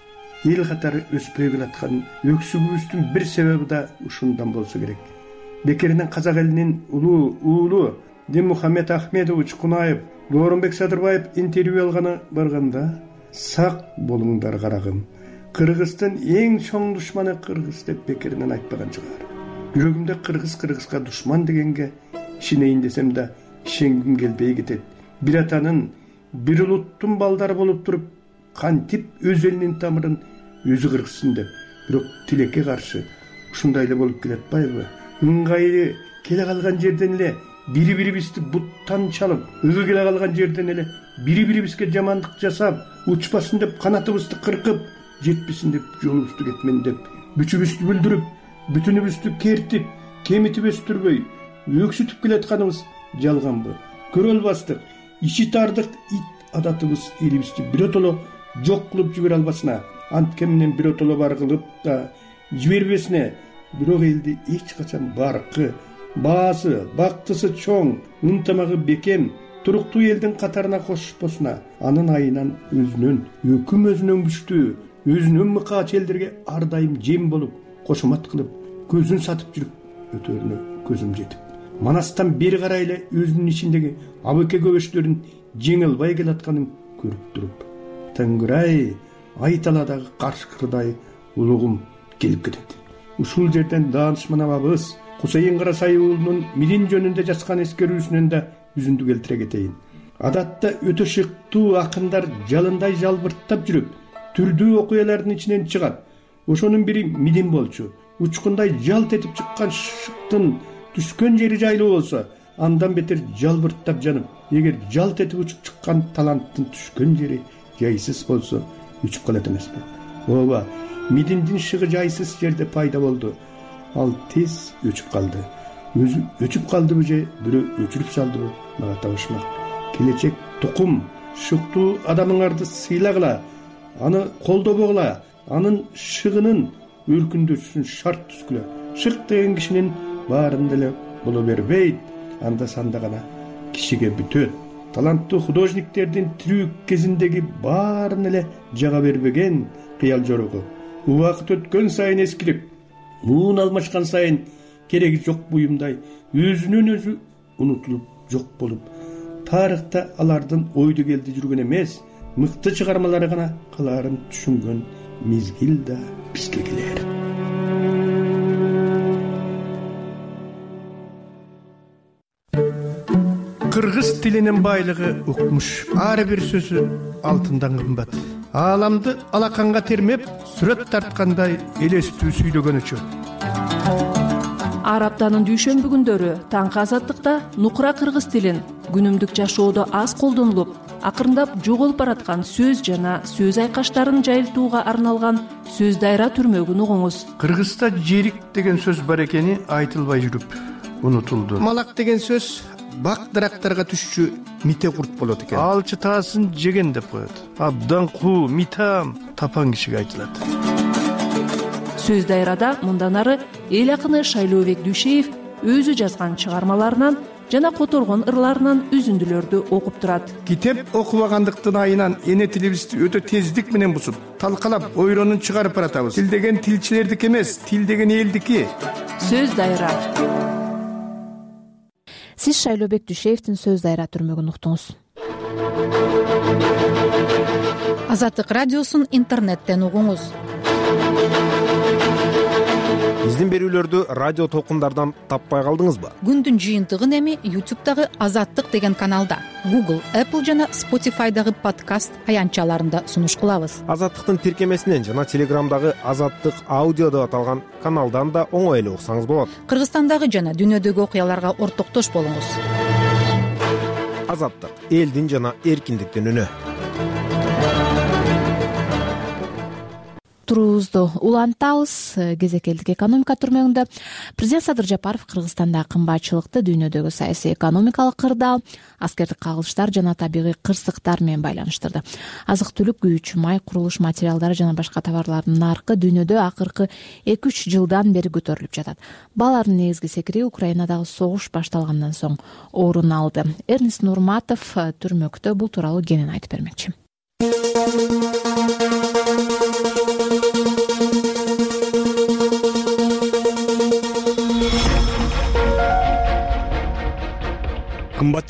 эл катары өспөй келаткан өксүгүбүздүн бир себеби да ушундан болсо керек. Бекеринен казак элинин улуу уулу Динмухаммед Ахмедович Кунаев Дооронбек Садырбаев интервью алганы барганда сак болуңдар карагым, Кыргыздын эң чоң душманы Кыргыз деп бекеринен айтпаган чыгар. Жүрөгүмдө Кыргыз Кыргызга душман дегенге ишенейин десем да ишенгим келбей кетет. Бир атанын, бир улуттун балдары болуп туруп, кантип өз элинин тамырын өзү кыргызсын деп, бирок тилекке каршы ушундай эле болуп келатпайбы? Ыңгайлы келе калган жерден эле бири-бирибизди буттан чалып, ыгы келе калган жерден эле бири-бирибизге жамандык жасап, учпасын деп канатыбызды кыркып, жетпесин деп жолубузду кетмен деп, бүчүбүздү бүлдүрүп, бүтүнүбүздү кертип, кемитип өстүрбөй, өксүтүп келатканыбыз жалганбы? Көрө албастык, ичи тардык ит адатыбыз элибизди биротоло жок кылып жибере албасына, анткенинен биротоло бар кылып да жибербесине, бирок элди эч качан баркы, баасы, бактысы чоң, ынтымагы бекем, туруктуу элдин катарына кошпосуна, анын айынан өзүнүн, өкүм өзүнөн күчтүү, өзүнүн мыкаач элдерге ар дайым жем болуп, кошомат кылып, көзүн сатып жүрүп өтөрүнө көзүм жетип, Манастан бери карай эле өзүнүн ичиндеги абыке көбөчтөрүн жеңе албай келатканын көрүп туруп, Тангырай, айталадагы каршкырдай улугум келип кетет. Ушул жерден даанышман абабыз Кусейин Карасай уулунун Мидин жөнүндө жазган эскерүүсүнөн да үзүндү келтире кетейин. Адатта өтө шыктуу акындар жалындай жалбырттап жүрүп, түрдүү окуялардын ичинен чыгат. Ошонун бири Мидин болчу. Учкундай жалт этип чыккан шыктын түшкөн жери жайлуу болсо, андан бетер жалбырттап жанып, эгер жалт этип учуп чыккан таланттын түшкөн жери жайсыз болсо, өчүп калат эмеспи? Ооба, Мидиндин шыгы жайсыз жерде пайда болду. Ал тез өчүп калды. Өзү өчүп калдыбы же бирөө өчүрүп салдыбы? Мага табышмак. Келечек тукум, шыктуу адамыңарды сыйлагыла, аны колдобогула, анын шыгынын өркүндөшүн шарт түзгүлө. Шык деген кишинин баарын деле боло бербейт, анда санда гана кишиге бүтөт. Таланттуу художниктердин тирүү кезиндеги баарын эле жага бербеген кыял жорогу убакыт өткөн сайын эскирип, муун алмашкан сайын кереги жок буюмдай өзүнөн өзү унутулуп жок болуп, тарыхта алардын ойду келди жүргөн эмес, мыкты чыгармалары гана калаарын түшүнгөн мезгил да бизге келер. Кыргыз тилинин байлыгы укмуш, ар бир сөзү алтындан кымбат. Ааламды алаканга термеп, сүрөт тарткандай элестүү сүйлөгөн үчүн. Ар аптанын дүйшөмбү күндөрү таңкы азаттыкта нукура кыргыз тилин күнүмдүк жашоодо аз колдонулуп, акырындап жоголуп бараткан сөз жана сөз айкаштарын жайылтууга арналган сөз дайра түрмөгүн угуңуз. Кыргызда жерик деген сөз бар экени айтылбай жүрүп унутулду. Малак деген сөз бак дарактарга түшчү мите курт болот экен. Алчы таасын жеген деп коет. Абдан куу, митам тапан кишиге айтылат. Сөз дайрада мындан ары эл акыны Шайлообек Дүйшеев өзү жазган чыгармаларынан жана которгон ырларынан үзүндүлөрдү окуп турат. Китеп окубагандыктын айынан эне тилибизди өтө тездик менен бусуп, талкалап, ойронун чыгарып баратабыз. Тил деген тилчилердики эмес, тил деген элдики. Сөз дайра. Сиз Шайлообек Дүйшеевдин сөз дайра түрмөгүн уктуңуз. Азаттык радиосун интернеттен угуңуз. Биздин берүүлөрдү радио толкундардан таппай калдыңызбы? Күндүн жыйынтыгын эми YouTube'дагы Азаттык деген каналда, Google, Apple жана Spotify'дагы подкаст аянтчаларында сунуш кылабыз. Азаттыктын тиркемесинен жана Телеграмдагы Азаттык аудио деп аталган каналдан да оңой эле уксаңыз болот. Кыргызстандагы жана дүйнөдөгү окуяларга ортоктош болуңуз. Азаттык — элдин жана эркиндиктин үнү. Туруубузду улантабыз. Кезекелдик экономика түрмөгүндө президент Садыр Жапаров Кыргызстанда кымбатчылыкты дүйнөдөгү саясий экономикалык кырдаал, аскердик кагылыштар жана табигый кырсыктар менен байланыштырды. Азык-түлүк, күйүүчү май, курулуш материалдары жана башка товарлардын наркы дүйнөдө акыркы эки үч жылдан бери көтөрүлүп жатат. Балардын негизги секири Украинадагы согуш башталгандан соң орун алды. Эрнест Нурматов түрмөктө бул тууралуу кенен айтып бермекчи.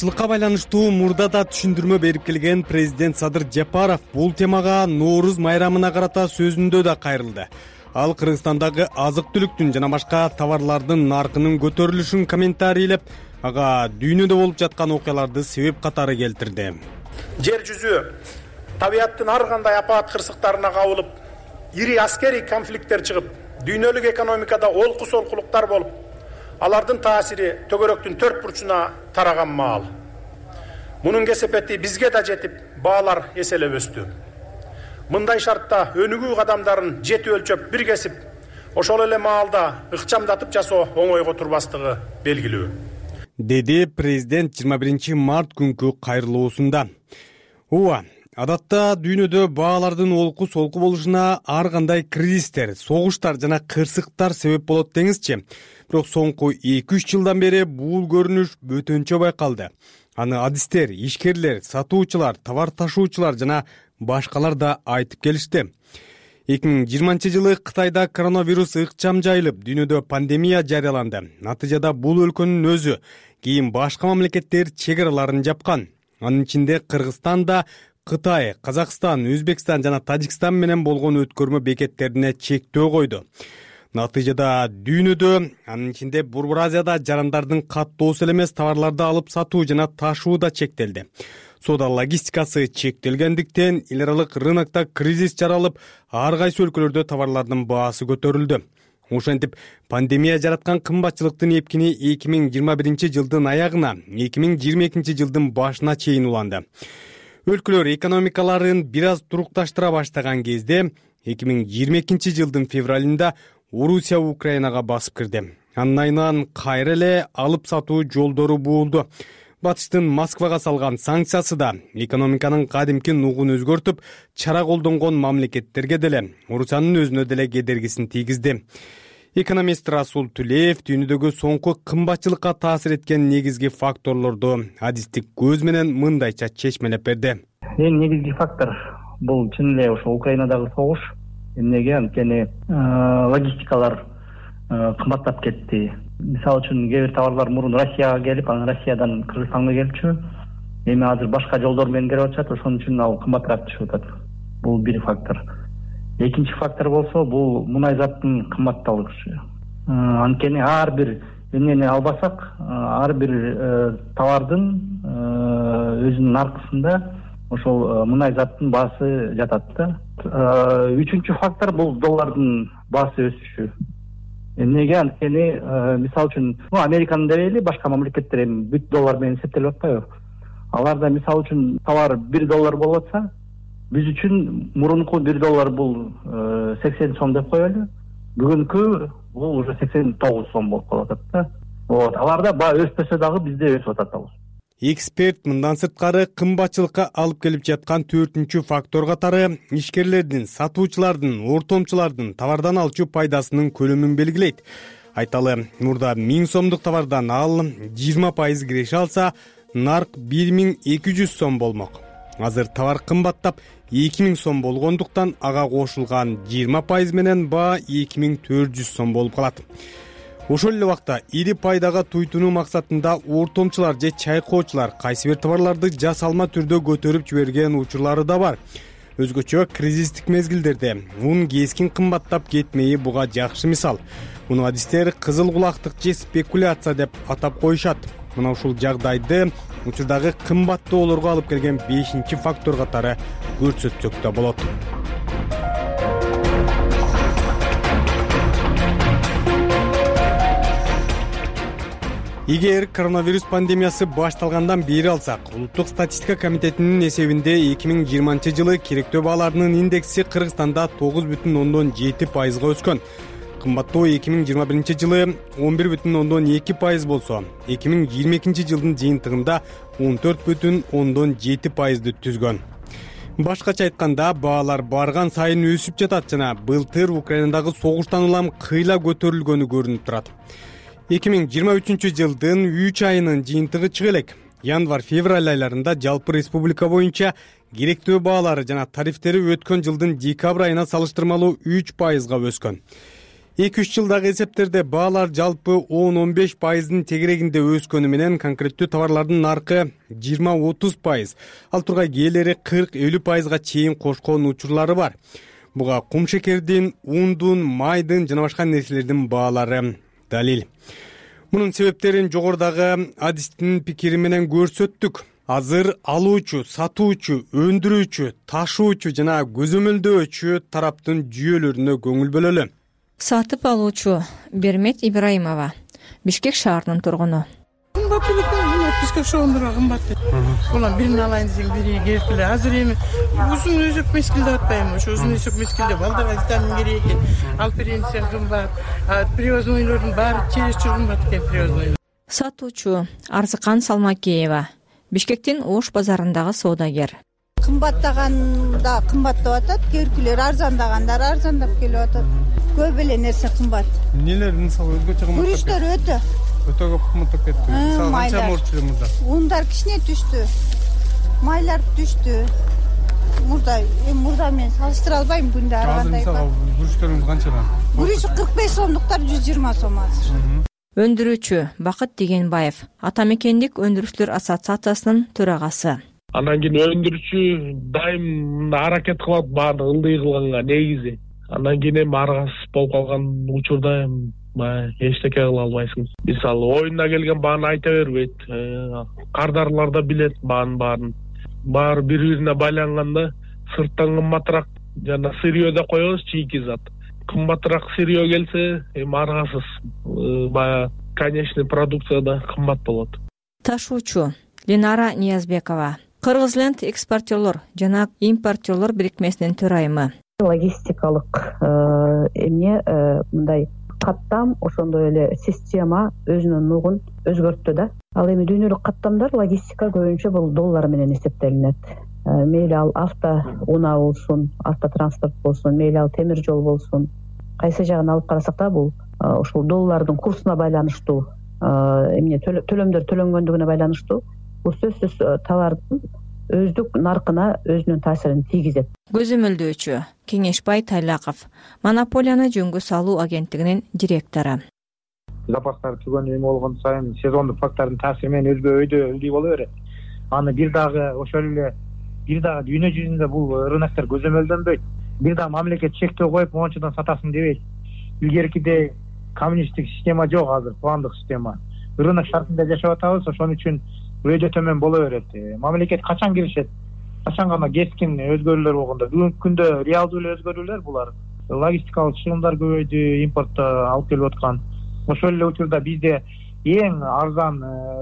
кымбатчылыкка байланыштуу мурда да түшүндүрмө берип келген президент Садыр Жапаров бул темага Нооруз майрамына карата сөзүндө да кайрылды. Ал Кыргызстандагы азык түлүктүн жана башка товарлардын наркынын көтөрүлүшүн комментарийлеп, ага дүйнөдө болуп жаткан окуяларды себеп катары келтирди. Жер жүзү табияттын ар кандай апаат кырсыктарына кабылып, ири аскерий конфликттер чыгып, дүйнөлүк экономикада олку солкулуктар болуп, алардын таасири төгөрөктүн төрт бурчуна тараган маал. Мунун кесепети бизге да жетип, баалар эселеп өстү. Мындай шартта өнүгүү кадамдарын жети өлчөп бир кесип, ошол эле маалда ыкчамдатып жасоо оңойго турбастыгы белгилүү, деди президент жыйырма биринчи март күнкү кайрылуусунда. Ооба, адатта дүйнөдө баалардын олку солку болушуна ар кандай кризистер, согуштар жана кырсыктар себеп болот деңизчи. Бирок соңку эки үч жылдан бери бул көрүнүш бөтөнчө байкалды. Аны адистер, ишкерлер, сатуучулар, товар ташуучулар жана башкалар да айтып келишти. эки миң жыйырманчы жылы Кытайда коронавирус ыкчам жайылып, дүйнөдө пандемия жарыяланды. Натыйжада бул өлкөнүн өзү, кийин башка мамлекеттер чек араларын жапкан. Анын ичинде Кыргызстан да Кытай, Казакстан, Өзбекстан жана Тажикстан менен болгон өткөрмө бекеттерине чектөө койду. Натыйжада дүйнөдө, анын ичинде Борбор Азияда жарандардын каттоосу эле эмес товарларды алып сатуу жана ташуу да чектелди. Соода логистикасы чектелгендиктен эл аралык рынокто кризис жаралып, ар кайсы өлкөлөрдө товарлардын баасы көтөрүлдү. Ошентип, пандемия жараткан кымбатчылыктын эпкини эки миң жыйырма биринчи жылдын аягына, эки миң жыйырма экинчи жылдын башына чейин уланды. Өлкөлөр экономикаларын бир аз турукташтыра баштаган кезде эки миң жыйырма экинчи жылдын февралында Орусия Украинага басып кирди. Анын айынан кайра эле алып сатуу жолдору буулду. Батыштын Москвага салган санкциясы да экономиканын кадимки нугун өзгөртүп, чара колдонгон мамлекеттерге деле, Орусиянын өзүнө деле кедергисин тийгизди. Экономист Расул Тулеев дүйнөдөгү соңку кымбатчылыкка таасир эткен негизги факторлорду адистик көз менен мындайча чечмелеп берди. Эң негизги фактор бул чын эле ошо Украинадагы согуш. Эмнеге? Анткени логистикалар кымбаттап кетти. Мисалы үчүн кээ бир товарлар мурун Россияга келип, анан Россиядан Кыргызстанга келчү. Эми азыр башка жолдор менен келип атышат, ошон үчүн ал кымбатыраак түшүп атат. Бул бир фактор. Экинчи фактор болсо, бул мунай заттын кымбатталышы. Анткени ар бир эмнени албасак, ар бир товардын өзүнүн наркысында ошол мунай заттын баасы жатат да. Үчүнчү фактор бул доллардын баасы өсүшү. Эмнеге? Анткени мисалы үчүн Американы дебейли, башка мамлекеттер эми бүт доллар менен эсептелип атпайбы? Аларда мисалы үчүн товар бир доллар болуп атса, биз үчүн мурунку бир доллар бул сексен сом деп коелу. Бүгүнкү бул уже сексен тогуз сом болуп калып атат да. Вот, аларда баа өспөсө дагы бизде өсүп атат ал. Эксперт мындан сырткары кымбатчылыкка алып келип жаткан төртүнчү фактор катары ишкерлердин, сатуучулардын, ортомчулардын товардан алчу пайдасынын көлөмүн белгилейт. Айталы, мурда миң сомдук товардан ал жыйырма пайыз киреше алса, нарк бир миң эки жүз сом болмок. Азыр товар кымбаттап эки миң сом болгондуктан ага кошулган жыйырма пайыз менен баа эки миң төрт жүз сом болуп калат. Ошол эле убакта ири пайдага туйтунуу максатында ортомчулар же чайкоочулар кайсы бир товарларды жасалма түрдө көтөрүп жиберген учурлары да бар. Өзгөчө кризистик мезгилдерде ун кескин кымбаттап кетмеи буга жакшы мисал. Муну адистер кызыл кулактык же спекуляция деп атап коюшат. Мына ушул жагдайды учурдагы кымбаттоолорго алып келген бешинчи фактор катары көрсөтсөк да болот. Эгер коронавирус пандемиясы башталгандан бери алсак, Улуттук статистика комитетинин эсебинде эки миң жыйырманчы жылы керектөө бааларынын индекси Кыргызстанда тогуз бүтүн ондон жети пайызга өскөн. Кымбаттоо эки миң жыйырма биринчи жылы он бир бүтүн ондон эки пайыз болсо, эки миң жыйырма экинчи жылдын жыйынтыгында он төрт бүтүн ондон жети пайызды түзгөн. Башкача айтканда, баалар барган сайын өсүп жатат жана былтыр Украинадагы согуштан улам кыйла көтөрүлгөнү көрүнүп турат. эки миң жыйырма үчүнчү жылдын үч айынын жыйынтыгы чыга элек. Январь-февраль айларында жалпы республика боюнча керектөө баалары жана тарифтери өткөн жылдын декабрь айына салыштырмалуу үч пайызга өскөн. эки үч жылдагы эсептерде баалар жалпы он он беш пайыздын тегерегинде өскөнү менен конкреттүү товарлардын наркы жыйырма отуз пайыз, ал тургай кээделери кырк элүү пайызга чейин кошкон учурлары бар. Буга кумшекердин, ундун, майдын жана башка нерселердин баалары далил. Мунун себептерин жогорудагы адистин пикири менен көрсөттүк. Азыр алуучу, сатуучу, өндүрүүчү, ташуучу жана көзөмөлдөөчү тараптын жүйөлөрүнө көңүл бөлөлү. Сатып алуучу Бермет Ибраимова, Бишкек шаарынын тургуну. Кымбат элек, Бишкек шаарында кымбат. Улам бирин алайын десең бири келип келе. Азыр эми узун өзөк мезгилде атпайм, ошо узун өзөк мезгилде балдарга витамин керек экен. Алып берейин десең кымбат. Привознойлордун баары чересчур кымбат экен привознойлор. Сатуучу Арзыкан Салмакеева, Бишкектин Ош базарындагы соодагер. Кымбаттаганда кымбаттап атат, кээкүлөр арзандагандар арзандап келип атат. Көп эле нерсе кымбат. Нелер мисалы өзгөчө кымбаттап? Күрүчтөр өтө. Өтө көп кымбаттап кетти. Мисалы канча мурчу мурда? Ундар кичине түштү. Майлар түштү. Мурда, эми мурда мен салыштыра албайм күндө ар кандай. Азыр мисалы күрүчтөрүңүз канчадан? Күрүч кырк беш сомдуктар жүз жыйырма сом азыр. Өндүрүүчү Бакыт Дегенбаев, Ата мекендик өндүрүүчүлөр ассоциациясынын төрагасы. Андан кийин өндүрүүчү дайым аракет кылат баардык ылдый кылганга негизи. Андан кийин эми аргасыз болуп калган учурда эчтеке кыла албайсың. Мисалы оюнда келген бааны айта бербейт. Кардарлар да билет баанын баарын. Баары бири-бирине байланганда сырттан кымбатыраак жана сырье да коебуз, чийки зат. Кымбатыраак сырье келсе, эми аргасыз баягы конечный продукция да кымбат болот. Ташуучу Ленара Ниязбекова, Кыргызленд экспортерлор жана импортерлор бирикмесинин төрайымы. Логистикалык эмне мындай каттам, ошондой эле система өзүнүн нугун өзгөрттү да. Ал эми дүйнөлүк каттамдар логистика көбүнчө бул доллар менен эсептелинет. Мейли ал авто унаа болсун, автотранспорт болсун, мейли ал темир жол болсун, кайсы жагын алып карасак да бул ушул доллардын курсуна байланыштуу эмне төлөмдөр төлөнгөндүгүнө байланыштуу. Бул сөзсүз товардын өздүк наркына өзүнүн таасирин тийгизет. Көзөмөлдөөчү Кеңешбай Тайлаков, Монополияны жөнгө салуу агенттигинин директору. Запастар түгөн эме болгон сайын сезондук фактордун таасири менен өзгө өйдө ылдый боло берет. Аны бир дагы ошол эле бир дагы дүйнө жүзүндө бул рыноктор көзөмөлдөнбөйт. Бир дагы мамлекет чектөө коюп мончудан сатасың дебейт. Илгеркиде коммунисттик система жок, азыр пландык система. Рынок шартында жашап атабыз, ошон үчүн өйдө төмөн боло берет. Мамлекет качан киришет? Качан гана кескин өзгөрүүлөр болгондо? Бүгүнкү күндө реалдуу эле өзгөрүүлөр булар. Логистикалык чыгымдар көбөйдү, импорт алып келип аткан. Ошол эле учурда бизде эң арзан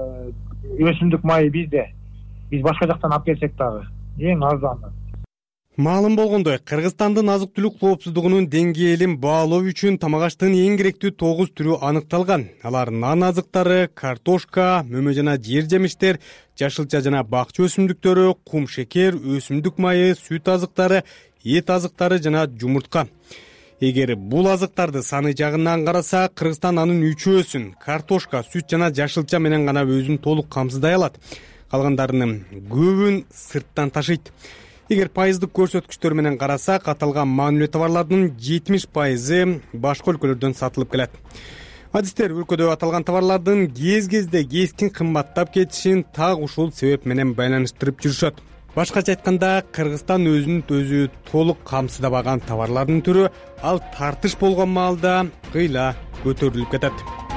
өсүмдүк майы бизде. Биз башка жактан алып келсек дагы эң арзаны. Маалым болгондой, Кыргызстандын азык-түлүк коопсуздугунун деңгээлин баалоо үчүн тамак аштын эң керектүү тогуз түрү аныкталган. Алар нан азыктары, картошка, мөмө жана жер жемиштер, жашылча жана бакча өсүмдүктөрү, кум шекер, өсүмдүк майы, сүт азыктары, эт азыктары жана жумуртка. Эгер бул азыктарды саны жагынан караса, Кыргызстан анын үчөөсүн картошка, сүт жана жашылча менен гана өзүн толук камсыздай алат. Калгандарынын көбүн сырттан ташыйт. Эгер пайыздык көрсөткүчтөр менен карасак, аталган маанилүү товарлардын жетимиш пайызы башка өлкөлөрдөн сатылып келет. Адистер өлкөдө аталган товарлардын кез-кезде кескин кымбаттап кетишин так ушул себеп менен байланыштырып жүрүшөт. Башкача айтканда, Кыргызстан өзүн өзү толук камсыздабаган товарлардын түрү ал тартыш болгон маалда кыйла көтөрүлүп кетет.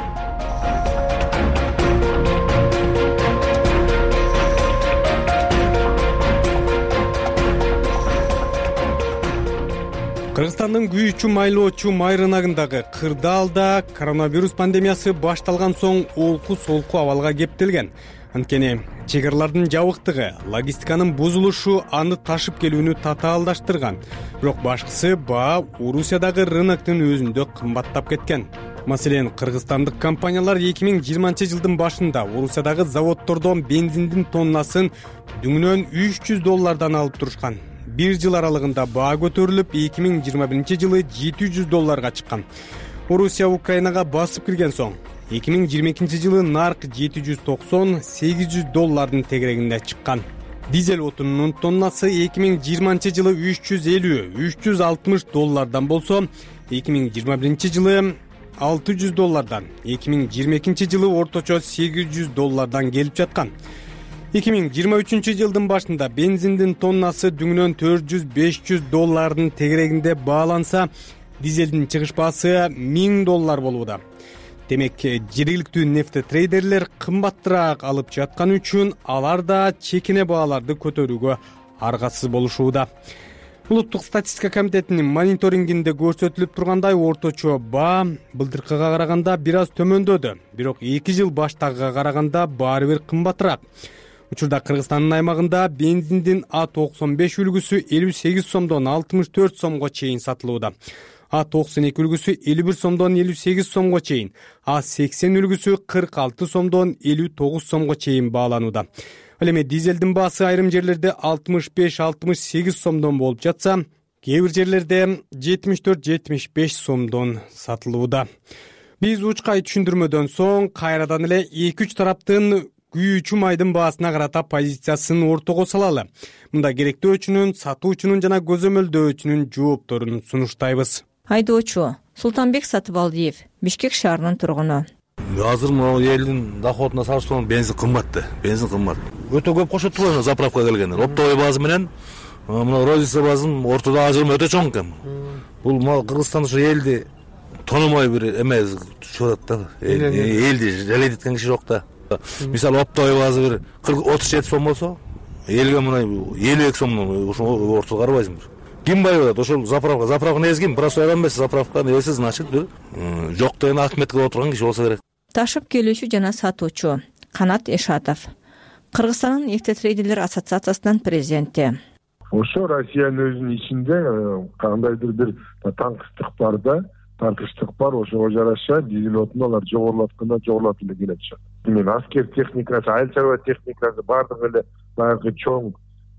Кыргызстандын күйүүчү майлоочу май рыногундагы кырдаалда коронавирус пандемиясы башталган соң олку солку абалга кептелген. Анткени чек аралардын жабыктыгы, логистиканын бузулушу аны ташып келүүнү татаалдаштырган. Бирок башкысы баа Орусиядагы рыноктун өзүндө кымбаттап кеткен. Маселен, кыргызстандык компаниялар эки миң жыйырманчы жылдын башында Орусиядагы заводдордон бензиндин тоннасын дүңүнөн үч жүз доллардан алып турушкан. Бир жыл аралыгында баа көтөрүлүп, эки миң жыйырма биринчи жылы жети жүз долларга чыккан. Орусия Украинага басып кирген соң эки миң жыйырма экинчи жылы нарк жети жүз токсон сегиз жүз доллардын тегерегинде чыккан. Дизель отунунун тоннасы эки миң жыйырманчы жылы үч жүз элүү үч жүз алтымыш доллардан болсо, эки миң жыйырма биринчи жылы алты жүз доллардан, эки миң жыйырма экинчи жылы орточо сегиз жүз доллардан келип жаткан. эки миң жыйырма үчүнчү жылдын башында бензиндин тоннасы дүңүнөн төрт жүз беш жүз доллардын тегерегинде бааланса, дизелдин чыгыш баасы миң доллар болууда. Демек, жергиликтүү нефтетрейдерлер кымбатыраак алып жатканы үчүн алар да чекине бааларды көтөрүүгө аргасыз болушууда. Улуттук статистика комитетинин мониторингинде көрсөтүлүп тургандай, орточо баа былтыркыга караганда бир аз төмөндөдү, бирок эки жыл баштагыга караганда баары бир кымбатыраак. Учурда Кыргызстандын аймагында бензиндин А токсон беш үлгүсү элүү сегиз сомдон алтымыш төрт сомго чейин сатылууда. А токсон эки үлгүсү элүү бир сомдон элүү сегиз сомго чейин, А сексен үлгүсү кырк алты сомдон элүү тогуз сомго чейин бааланууда. Ал эми дизелдин баасы айрым жерлерде алтымыш беш алтымыш сегиз сомдон болуп жатса, кээ бир жерлерде жетимиш төрт жетимиш беш сомдон сатылууда. Биз учкай түшүндүрмөдөн соң кайрадан эле эки үч тараптын күйүүчү майдын баасына карата позициясын ортого салалы. Мында керектөөчүнүн, сатуучунун жана көзөмөлдөөчүнүн жоопторун сунуштайбыз. Айдоочу Султанбек Сатыбалдиев, Бишкек шаарынын тургуну. Азыр могу элдин доходуна салыштырганда бензин кымбат да, бензин кымбат. Өтө көп кошот турбайбы заправкага келгендер. Оптовый база менен мына розница базанын ортодо ажырымы өтө чоң экен. Бул Кыргызстан ушу элди тонумой бир эме чыгып атат да. Элди жалейт эткен киши жок да. Мисалы оптовый база бир отуз жети сом болсо, элге мына элүү эки сомдон ошо ортодо карабайсың. Ким байбайт ошол заправка, заправканы эзгин, просто адам эмес, заправканы эсиз значит бир жок деген акметке отурган киши болсо керек. Ташып келүүчү жана сатуучу Канат Эшатов, Кыргызстандын нефтетрейдерлер ассоциациясынын президенти. Ошо Россиянын өзүнүн ичинде кандайдыр бир таңкыстык бар да, тартыштык бар, ошого жараша дизель отун алар жогорулатканда жогорулатып эле келе атышат. Мен аскер техникасы, айыл чарба техникасы баардыгы эле баягы чоң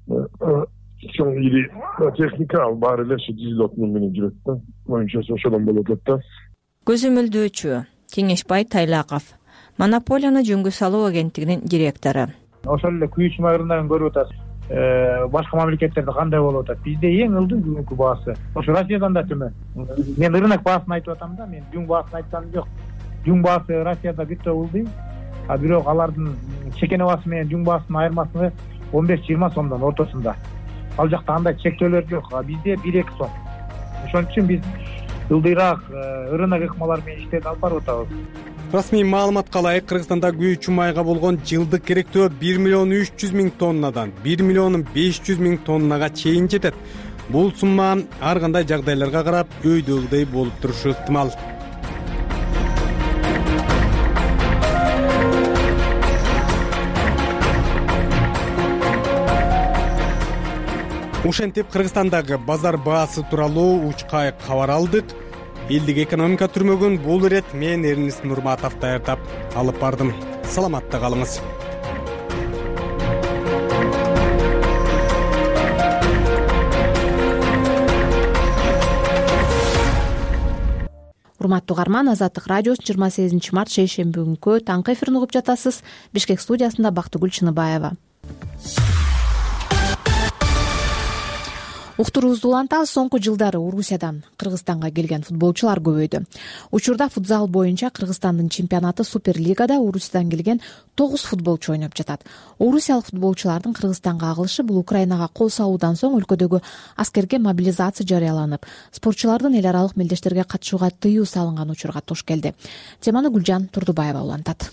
чоң ири техника ал баары эле ушу дизель отун менен жүрөт да. Моюнча ошодон болуп атат да. Көзөмөлдөөчү Кеңешбай Тайлаков, Монополияны жөнгө салуу агенттигинин директору. Ошол эле күйүүчү май рыногун көрүп атасыз. Башка мамлекеттерде кандай болуп атат? Бизде эң ылдый бүгүнкү баасы. Ошо Россиядан да төмөн. Мен рынок баасын айтып атам да, мен жүң баасын айтканым жок. Жүң баасы Россияда бүтө ылдый, а бирок алардын чекене баасы менен жүң баасынын айырмасы он беш жыйырма сомдон ортосунда. Ал жакта андай чектөөлөр жок, а бизде бир эки сом. Ошон үчүн биз ылдыйраак рынок ыкмалар менен иштеп алып барып атабыз. Расмий маалыматка ылайык, Кыргызстанда күйүүчү майга болгон жылдык керектөө бир миллион үч жүз миң тоннадан бир миллион беш жүз миң тоннага чейин жетет. Бул сумма ар кандай жагдайларга карап өйдөгүдөй болуп турушу ыктымал. Ошентип Кыргызстандагы базар баасы тууралуу учкай кабар алдык. Элдик экономика түрмөгүн бул ирет мен Эрнис Нурматов даярдап алып бардым. Саламатта калыңыз. Урматтуу угарман, Азаттык радиосунун жыйырма сегизинчи март шейшемби күнкү таңкы эфирин угуп жатасыз. Бишкек студиясында Бактыгүл Чыныбаева. Уктуруубузду улантабыз. Соңку жылдары Орусиядан Кыргызстанга келген футболчулар көбөйдү. Учурда футзал боюнча Кыргызстандын чемпионаты Суперлигада Орусиядан келген тогуз футболчу ойноп жатат. Орусиялык футболчулардын Кыргызстанга агылышы бул Украинага кол салуудан соң өлкөдөгү аскерге мобилизация жарыяланып, спортчулардын эл аралык мелдештерге катышууга тыюу салынган учурга туш келди. Теманы Гүлжан Турдубаева улантат.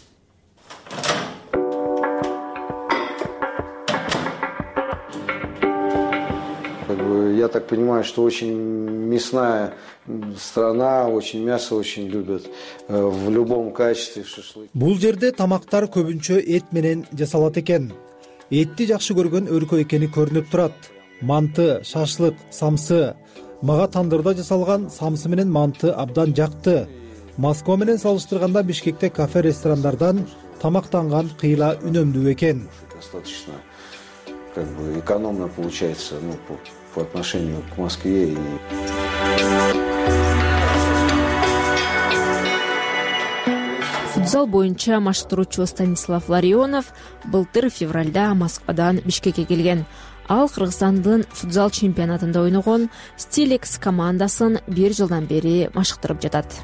Я так понимаю, что очень мясная страна, очень мясо очень любят в любом качестве шашлык. Бул жерде тамактар көбүнчө эт менен жасалат экен. Этти жакшы көргөн өлкө экени көрүнүп турат. Манты, шашлык, самсы. Мага тандырда жасалган самсы менен манты абдан жакты. Москва менен салыштырганда Бишкекте кафе ресторандардан тамактанган кыйла үнөмдүү экен. Достаточно как бы экономно получается, ну, по, по отношению к Москве. И... Футзал боюнча машыктыруучу Станислав Ларионов былтыр февралда Москвадан Бишкекке келген. ал Кыргызстандын футзал чемпионатында ойногон Стилекс командасын бир жылдан бери машыктырып жатат.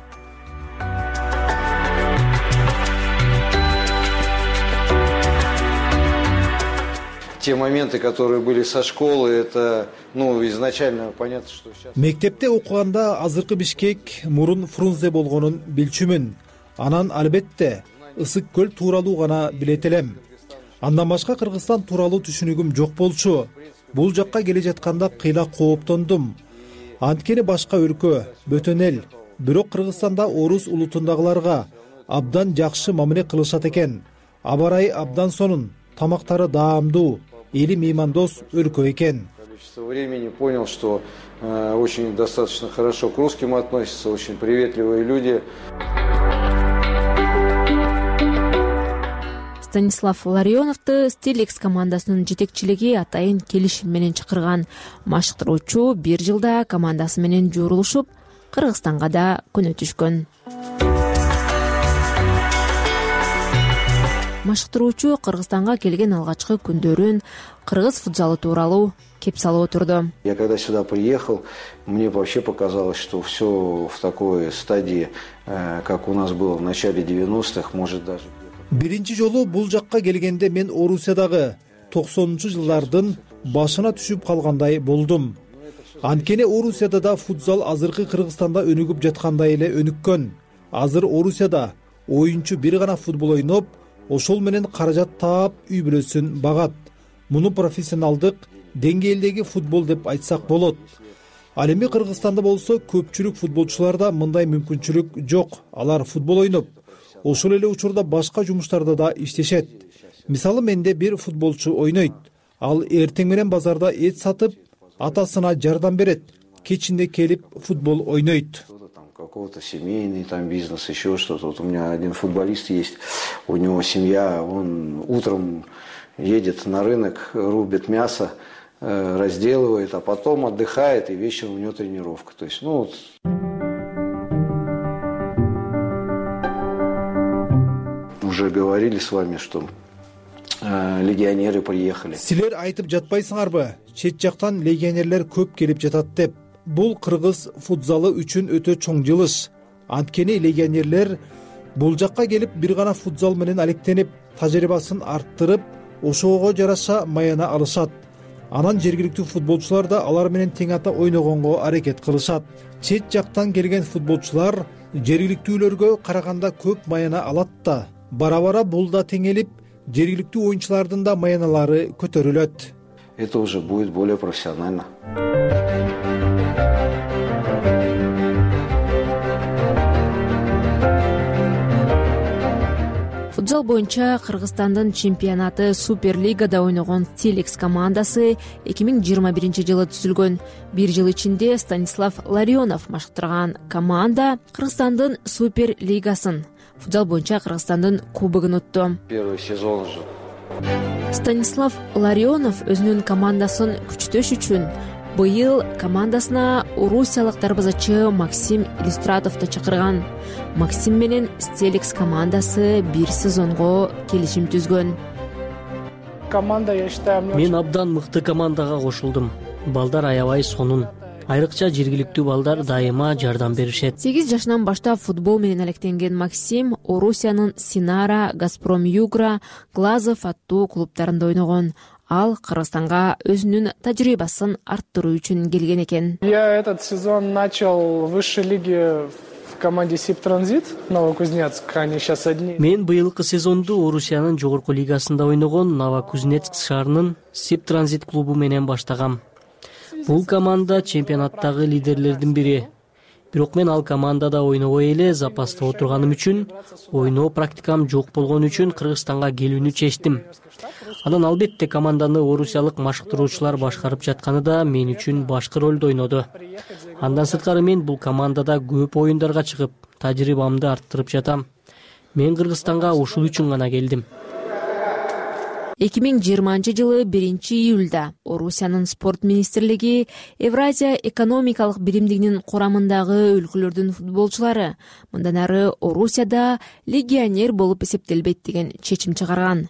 Те моменты, которые были со школы, это, ну, изначально понятно, что сейчас... Мектепте окуганда азыркы Бишкек мурун Фрунзе болгонун билчүмүн. Анан албетте Ысык көл тууралуу гана билет элем. Андан башка Кыргызстан тууралуу түшүнүгүм жок болчу. Бул жакка келе жатканда кыйла кооптондум. Анткени башка өлкө, бөтөн эл. Бирок Кыргызстанда орус улутундагыларга абдан жакшы мамиле кылышат экен. Абарай абдан сонун, тамактары даамдуу, эли меймандос өлкө экен. Количество времени понял, что э, очень достаточно хорошо к русским относятся, очень приветливые люди. Станислав Ларионовду Стилекс командасынын жетекчилиги атайын келишим менен чакырган. Машыктыруучу бир жылда командасы менен жуурулушуп, Кыргызстанга да көнөтүшкөн. Машыктыруучу Кыргызстанга келген алгачкы күндөрүн кыргыз футзалы тууралуу кеп салып отурду. Я когда сюда приехал, мне вообще показалось, что все в такой стадии, как у нас было в начале девяностых, может даже... Биринчи жолу бул жакка келгенде мен Орусиядагы токсонунчу жылдардын башына түшүп калгандай болдум. Анткени Орусияда да футзал азыркы Кыргызстанда өнүгүп жаткандай эле өнүккөн. Азыр Орусияда оюнчу бир гана футбол ойноп, ошол менен каражат таап үй бүлөсүн багат. Муну профессионалдык деңгээлдеги футбол деп айтсак болот. Ал эми Кыргызстанда болсо көпчүлүк футболчуларда мындай мүмкүнчүлүк жок. Алар футбол ойноп, ошол эле учурда башка жумуштарда да иштешет. Мисалы менде бир футболчу ойнойт. Ал эртең менен базарда эт сатып, атасына жардам берет. Кечинде келип футбол ойнойт. Какого-то семейный там бизнес, еще что-то. Вот у меня один футболист есть, у него семья, он утром едет на рынок, рубит мясо, разделывает, а потом отдыхает, и вечером у него тренировка. То есть, ну вот... Уже говорили с вами, что э, легионеры приехали. Силер айтып жатпайсыңарбы? Чет жактан легионерлер көп келип жатат деп. Бул кыргыз футзалы үчүн өтө чоң жылыш. Анткени легионерлер бул жакка келип бир гана футзал менен алектенип, тажрыйбасын арттырып, ошого жараша маяна алышат. Анан жергиликтүү футболчулар да алар менен тең ата ойногонго аракет кылышат. Чет жактан келген футболчулар жергиликтүүлөргө караганда көп маяна алат да. Бара-бара бул да теңелип, жергиликтүү оюнчулардын да маяналары көтөрүлөт. Это уже будет более профессионально. Футзал боюнча Кыргызстандын чемпионаты Суперлигада ойногон Стилекс командасы эки миң жыйырма биринчи жылы түзүлгөн. Бир жыл ичинде Станислав Ларионов машыктырган команда Кыргызстандын Суперлигасын, футзал боюнча Кыргызстандын кубогун утту. Первый сезон же. Станислав Ларионов өзүнүн командасын күчтөш үчүн быйыл командасына орусиялык дарбазачы Максим Иллюстратовду чакырган. Максим менен Стилекс командасы бир сезонго келишим түзгөн. Команда, я считаю, мен абдан мыкты командага кошулдум. Балдар аябай сонун. Айрыкча жергиликтүү балдар дайыма жардам беришет. сегиз жашынан баштап футбол менен алектенген Максим Орусиянын Синара, Газпром Югра, Глазов аттуу клубтарында ойногон. Ал Кыргызстанга өзүнүн тажрыйбасын арттыруу үчүн келген экен. Я этот сезон начал в высшей лиге в команде Сибтранзит Новокузнецк. Они сейчас одни. Мен быйылкы сезонду Орусиянын жогорку лигасында ойногон Новокузнецк шаарынын Сибтранзит клубу менен баштагам. Бул команда чемпионаттагы лидерлердин бири. Бирок мен ал командада ойнобой эле запаста отурганым үчүн, ойноо практикам жок болгон үчүн Кыргызстанга келүүнү чечтим. Анан албетте команданы орусиялык машыктыруучулар башкарып жатканы да мен үчүн башкы ролду ойноду. Андан сырткары мен бул командада көп оюндарга чыгып, тажрыйбамды арттырып жатам. Мен Кыргызстанга ушул үчүн гана келдим. эки миң жыйырманчы жылы биринчи июлда Орусиянын спорт министрлиги Евразия экономикалык биримдигинин курамындагы өлкөлөрдүн футболчулары мындан ары Орусияда легионер болуп эсептелбейт деген чечим чыгарган.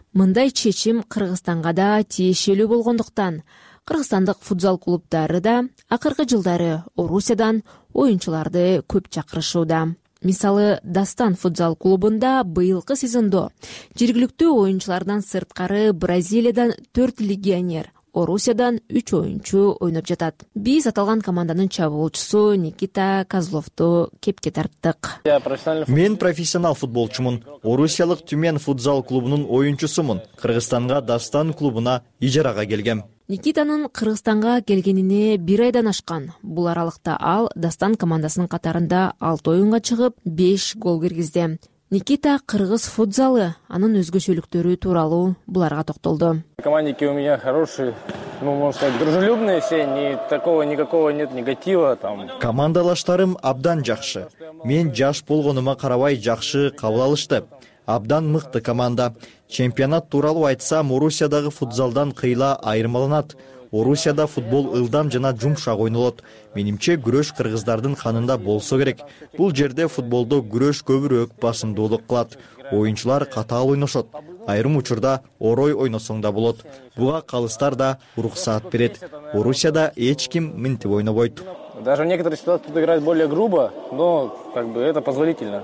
Мындай чечим Кыргызстанга да тиешелүү болгондуктан кыргызстандык футзал клубдары да акыркы жылдары Орусиядан оюнчуларды көп чакырышууда. Мисалы, Дастан футзал клубунда быйылкы сезондо жергиликтүү оюнчулардан сырткары Бразилиядан төрт легионер, Орусиядан үч оюнчу ойноп жатат. Биз аталган команданын чабуулчусу Никита Козловду кепке тарттык. Мен профессионал футболчумун. Орусиялык Түмен футзал клубунун оюнчусумун. Кыргызстанга Дастан клубуна ижарага келгем. Никитанын Кыргызстанга келгенине бир айдан ашкан. Бул аралыкта ал Дастан командасынын катарында алты оюнга чыгып, беш гол киргизди. Никита кыргыз футзалы, анын өзгөчөлүктөрү тууралуу буларга токтолду. Командники у меня хорошие, ну, можно сказать, дружелюбные все, ни такого никакого нет негатива там. Командалаштарым абдан жакшы. Мен жаш болгонума карабай жакшы кабыл алышты. Абдан мыкты команда. Чемпионат тууралуу айтсам, Орусиядагы футзалдан кыйла айырмаланат. Орусияда футбол ылдам жана жумшак ойнолот. Менимче күрөш кыргыздардын канында болсо керек. Бул жерде футболдо күрөш көбүрөөк басымдуулук кылат. Оюнчулар катаал ойношот. Айрым учурда орой ойносоң да болот. Буга калыстар да уруксаат берет. Орусияда эч ким мынтип ойнобойт. Даже в некоторых ситуациях тут играть более грубо, но как бы это позволительно.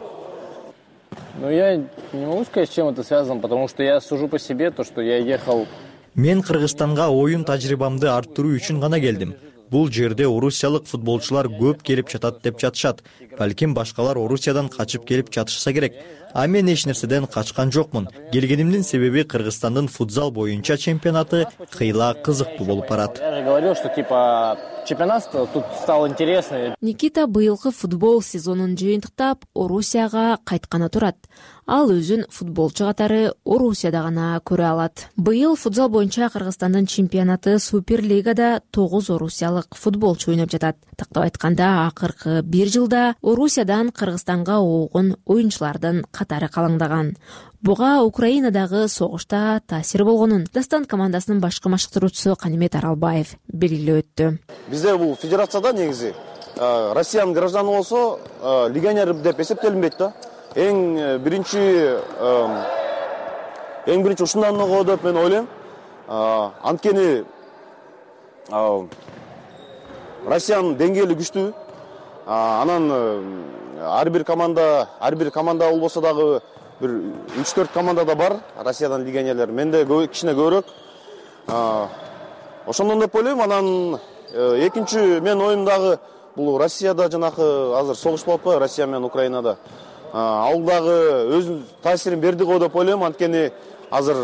Но я не могу сказать, с чем это связано, потому что я сужу по себе, то, что я ехал. Мен Кыргызстанга оюн тажрыйбамды арттыруу үчүн гана келдим. Бул жерде орусиялык футболчулар көп келип жатат деп жатышат. Балким башкалар Орусиядан качып келип жатышса керек. А мен эч нерседен качкан жокмун. Келгенимдин себеби Кыргызстандын футзал боюнча чемпионаты кыйла кызыктуу болуп барат. Я же говорил, что типа чемпионат тут стал интересный. Никита быйылкы футбол сезонун жыйынтыктап Орусияга кайтканы турат. Ал өзүн футболчу катары Орусияда гана көрө алат. Быйыл футзал боюнча Кыргызстандын чемпионаты Суперлигада тогуз орусиялык футболчу ойноп жатат. Тактап айтканда, акыркы бир жылда Орусиядан Кыргызстанга оогун оюнчулардын катары калаңдаган. Буга Украинадагы согушта таасир болгонун Дастан командасынын башкы машыктыруучусу Канимет Аралбаев белгилеп өттү. Бизде бул федерацияда негизи Россиянын гражданы болсо легионер деп эсептелинбейт да. Эң биринчи эң биринчи ушундан го деп мен ойлойм. Анткени Россиянын деңгээли күчтүү. Анан ар бир команда, ар бир команда болбосо дагы бир үч төрт команда да бар Россиядан легионерлер. Менде кичине көбүрөөк. Ошондон деп ойлойм. Анан экинчи мен оюмдагы бул Россияда жанакы азыр согуш болуп атпайбы, Россия менен Украинада. Ал дагы өз таасирин берди го деп ойлойм. Анткени азыр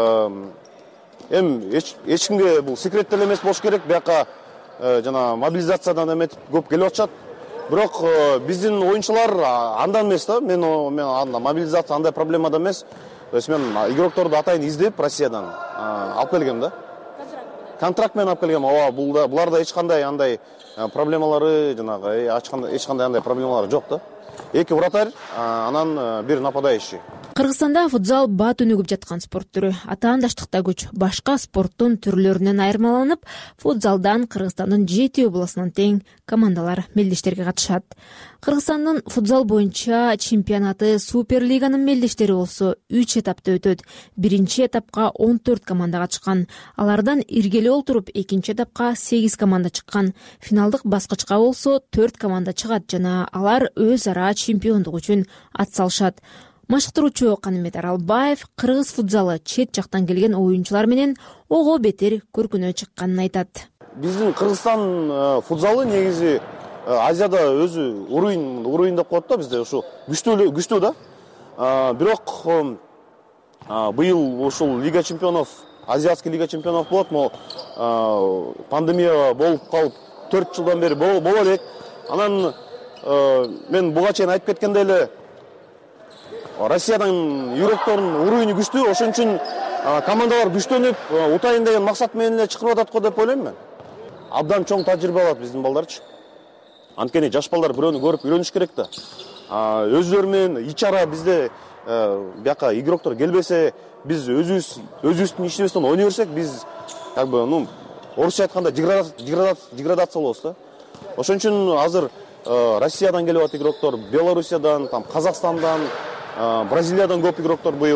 эми эч кимге бул секреттел эмес болуш керек. Бияка жана мобилизациядан эметип көп келип атышат. Бирок биздин оюнчулар андан эмес да. Мен мен анда мобилизация андай проблема да эмес. То есть мен игрокторду атайын издеп Россиядан алып келгем да. Контракт менен алып келгем. Ооба, булда буларда эч кандай андай проблемалары жанагы эч кандай андай проблемалары жок да. Эки вратарь, анан бир нападающий. Кыргызстанда футзал бат өнүгүп жаткан спорт түрү. Атаандаштыкта күч. Башка спорттун түрлөрүнөн айырмаланып, футзалдан Кыргызстандын жети областынан тең командалар мелдештерге катышат. Кыргызстандын футзал боюнча чемпионаты Суперлиганын мелдештери болсо үч этапта өтөт. Биринчи этапка он төрт команда катышкан. Алардан иргеле олтуруп экинчи этапка сегиз команда чыккан. Финалдык баскычка болсо төрт команда чыгат жана алар өз ара чемпиондук үчүн ат салышат. Машыктыруучу Канимет Аралбаев кыргыз футзалы чет жактан келген оюнчулар менен ого бетер көркүнө чыкканын айтат. Биздин Кыргызстан футзалы негизи Азияда өзү уровень уровень деп коет да, бизде ушу күчтүү күчтүү да. Бирок быйыл ушул Лига чемпионов, Азиатский Лига чемпионов болот, но пандемия болуп калып төрт жылдан бери боло элек. Анан мен буга чейин айтып кеткендей эле Россиядан игроктордун уровени күчтүү, ошон үчүн командалар күчтөнүп, утайын деген максат менен эле чыгарып атат го деп ойлойм мен. Абдан чоң тажрыйба алат биздин балдарчы. Анткени жаш балдар бирөөнү көрүп үйрөнүш керек да. Өздөрү менен ичара бизде бияка игроктор келбесе, биз өзүбүз өзүбүздүн ишибизден ойной берсек, биз как бы, ну, орусча айтканда деградация болобуз да. Ошон үчүн азыр Россиядан келип атат игроктор, Белоруссиядан, там Казакстандан, Бразилиядан көп игроктор быйыл.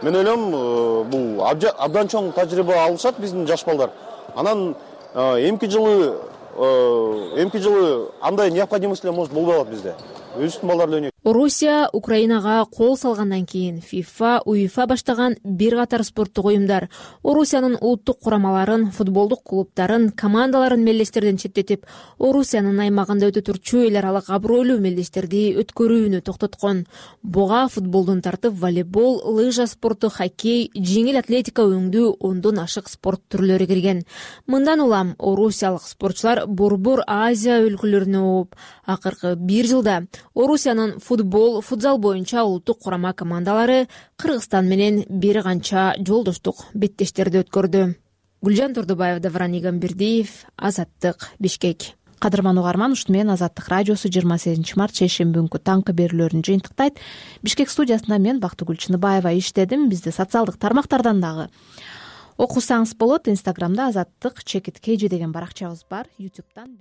мен ойлойм бул абдан чоң тажрыйба алышат биздин жаш балдар. Анан эмки жылы эмки жылы андай необходимость эле может болбой калат бизде. Өзүбүздүн балдар эле ойнойт. Орусия Украинага кол салгандан кийин ФИФА, УЕФА баштаган бир катар спорттук уюмдар Орусиянын улуттук курамаларын, футболдук клубтарын, командаларын мелдештерден четтетип, Орусиянын аймагында өтө турчу эл аралык абройлуу мелдештерди өткөрүүнү токтоткон. Буга футболдун тартып волейбол, лыжа спорту, хоккей, жеңил атлетика өңдүү ондон ашык спорт түрлөрү кирген. Мындан улам орусиялык спортчулар Борбор Азия өлкөлөрүнө ооп, акыркы бир жылда Орусиянын футбол, футзал боюнча улуттук курама командалары Кыргызстан менен бир канча жолдоштук беттештерди өткөрдү. Гүлжан Турдубаева, Давран Игамбердиев, Азаттык, Бишкек. Кадырман угарман, ушуну менен Азаттык радиосу жыйырма сегизинчи март шейшемби күнкү таңкы берүүлөрүн жыйынтыктайт. Бишкек студиясында мен Бактыгүл Чыныбаева иштедим. Бизди социалдык тармактардан дагы окусаңыз болот. Инстаграмда Азаттык чекит кж деген баракчабыз бар. ютубтан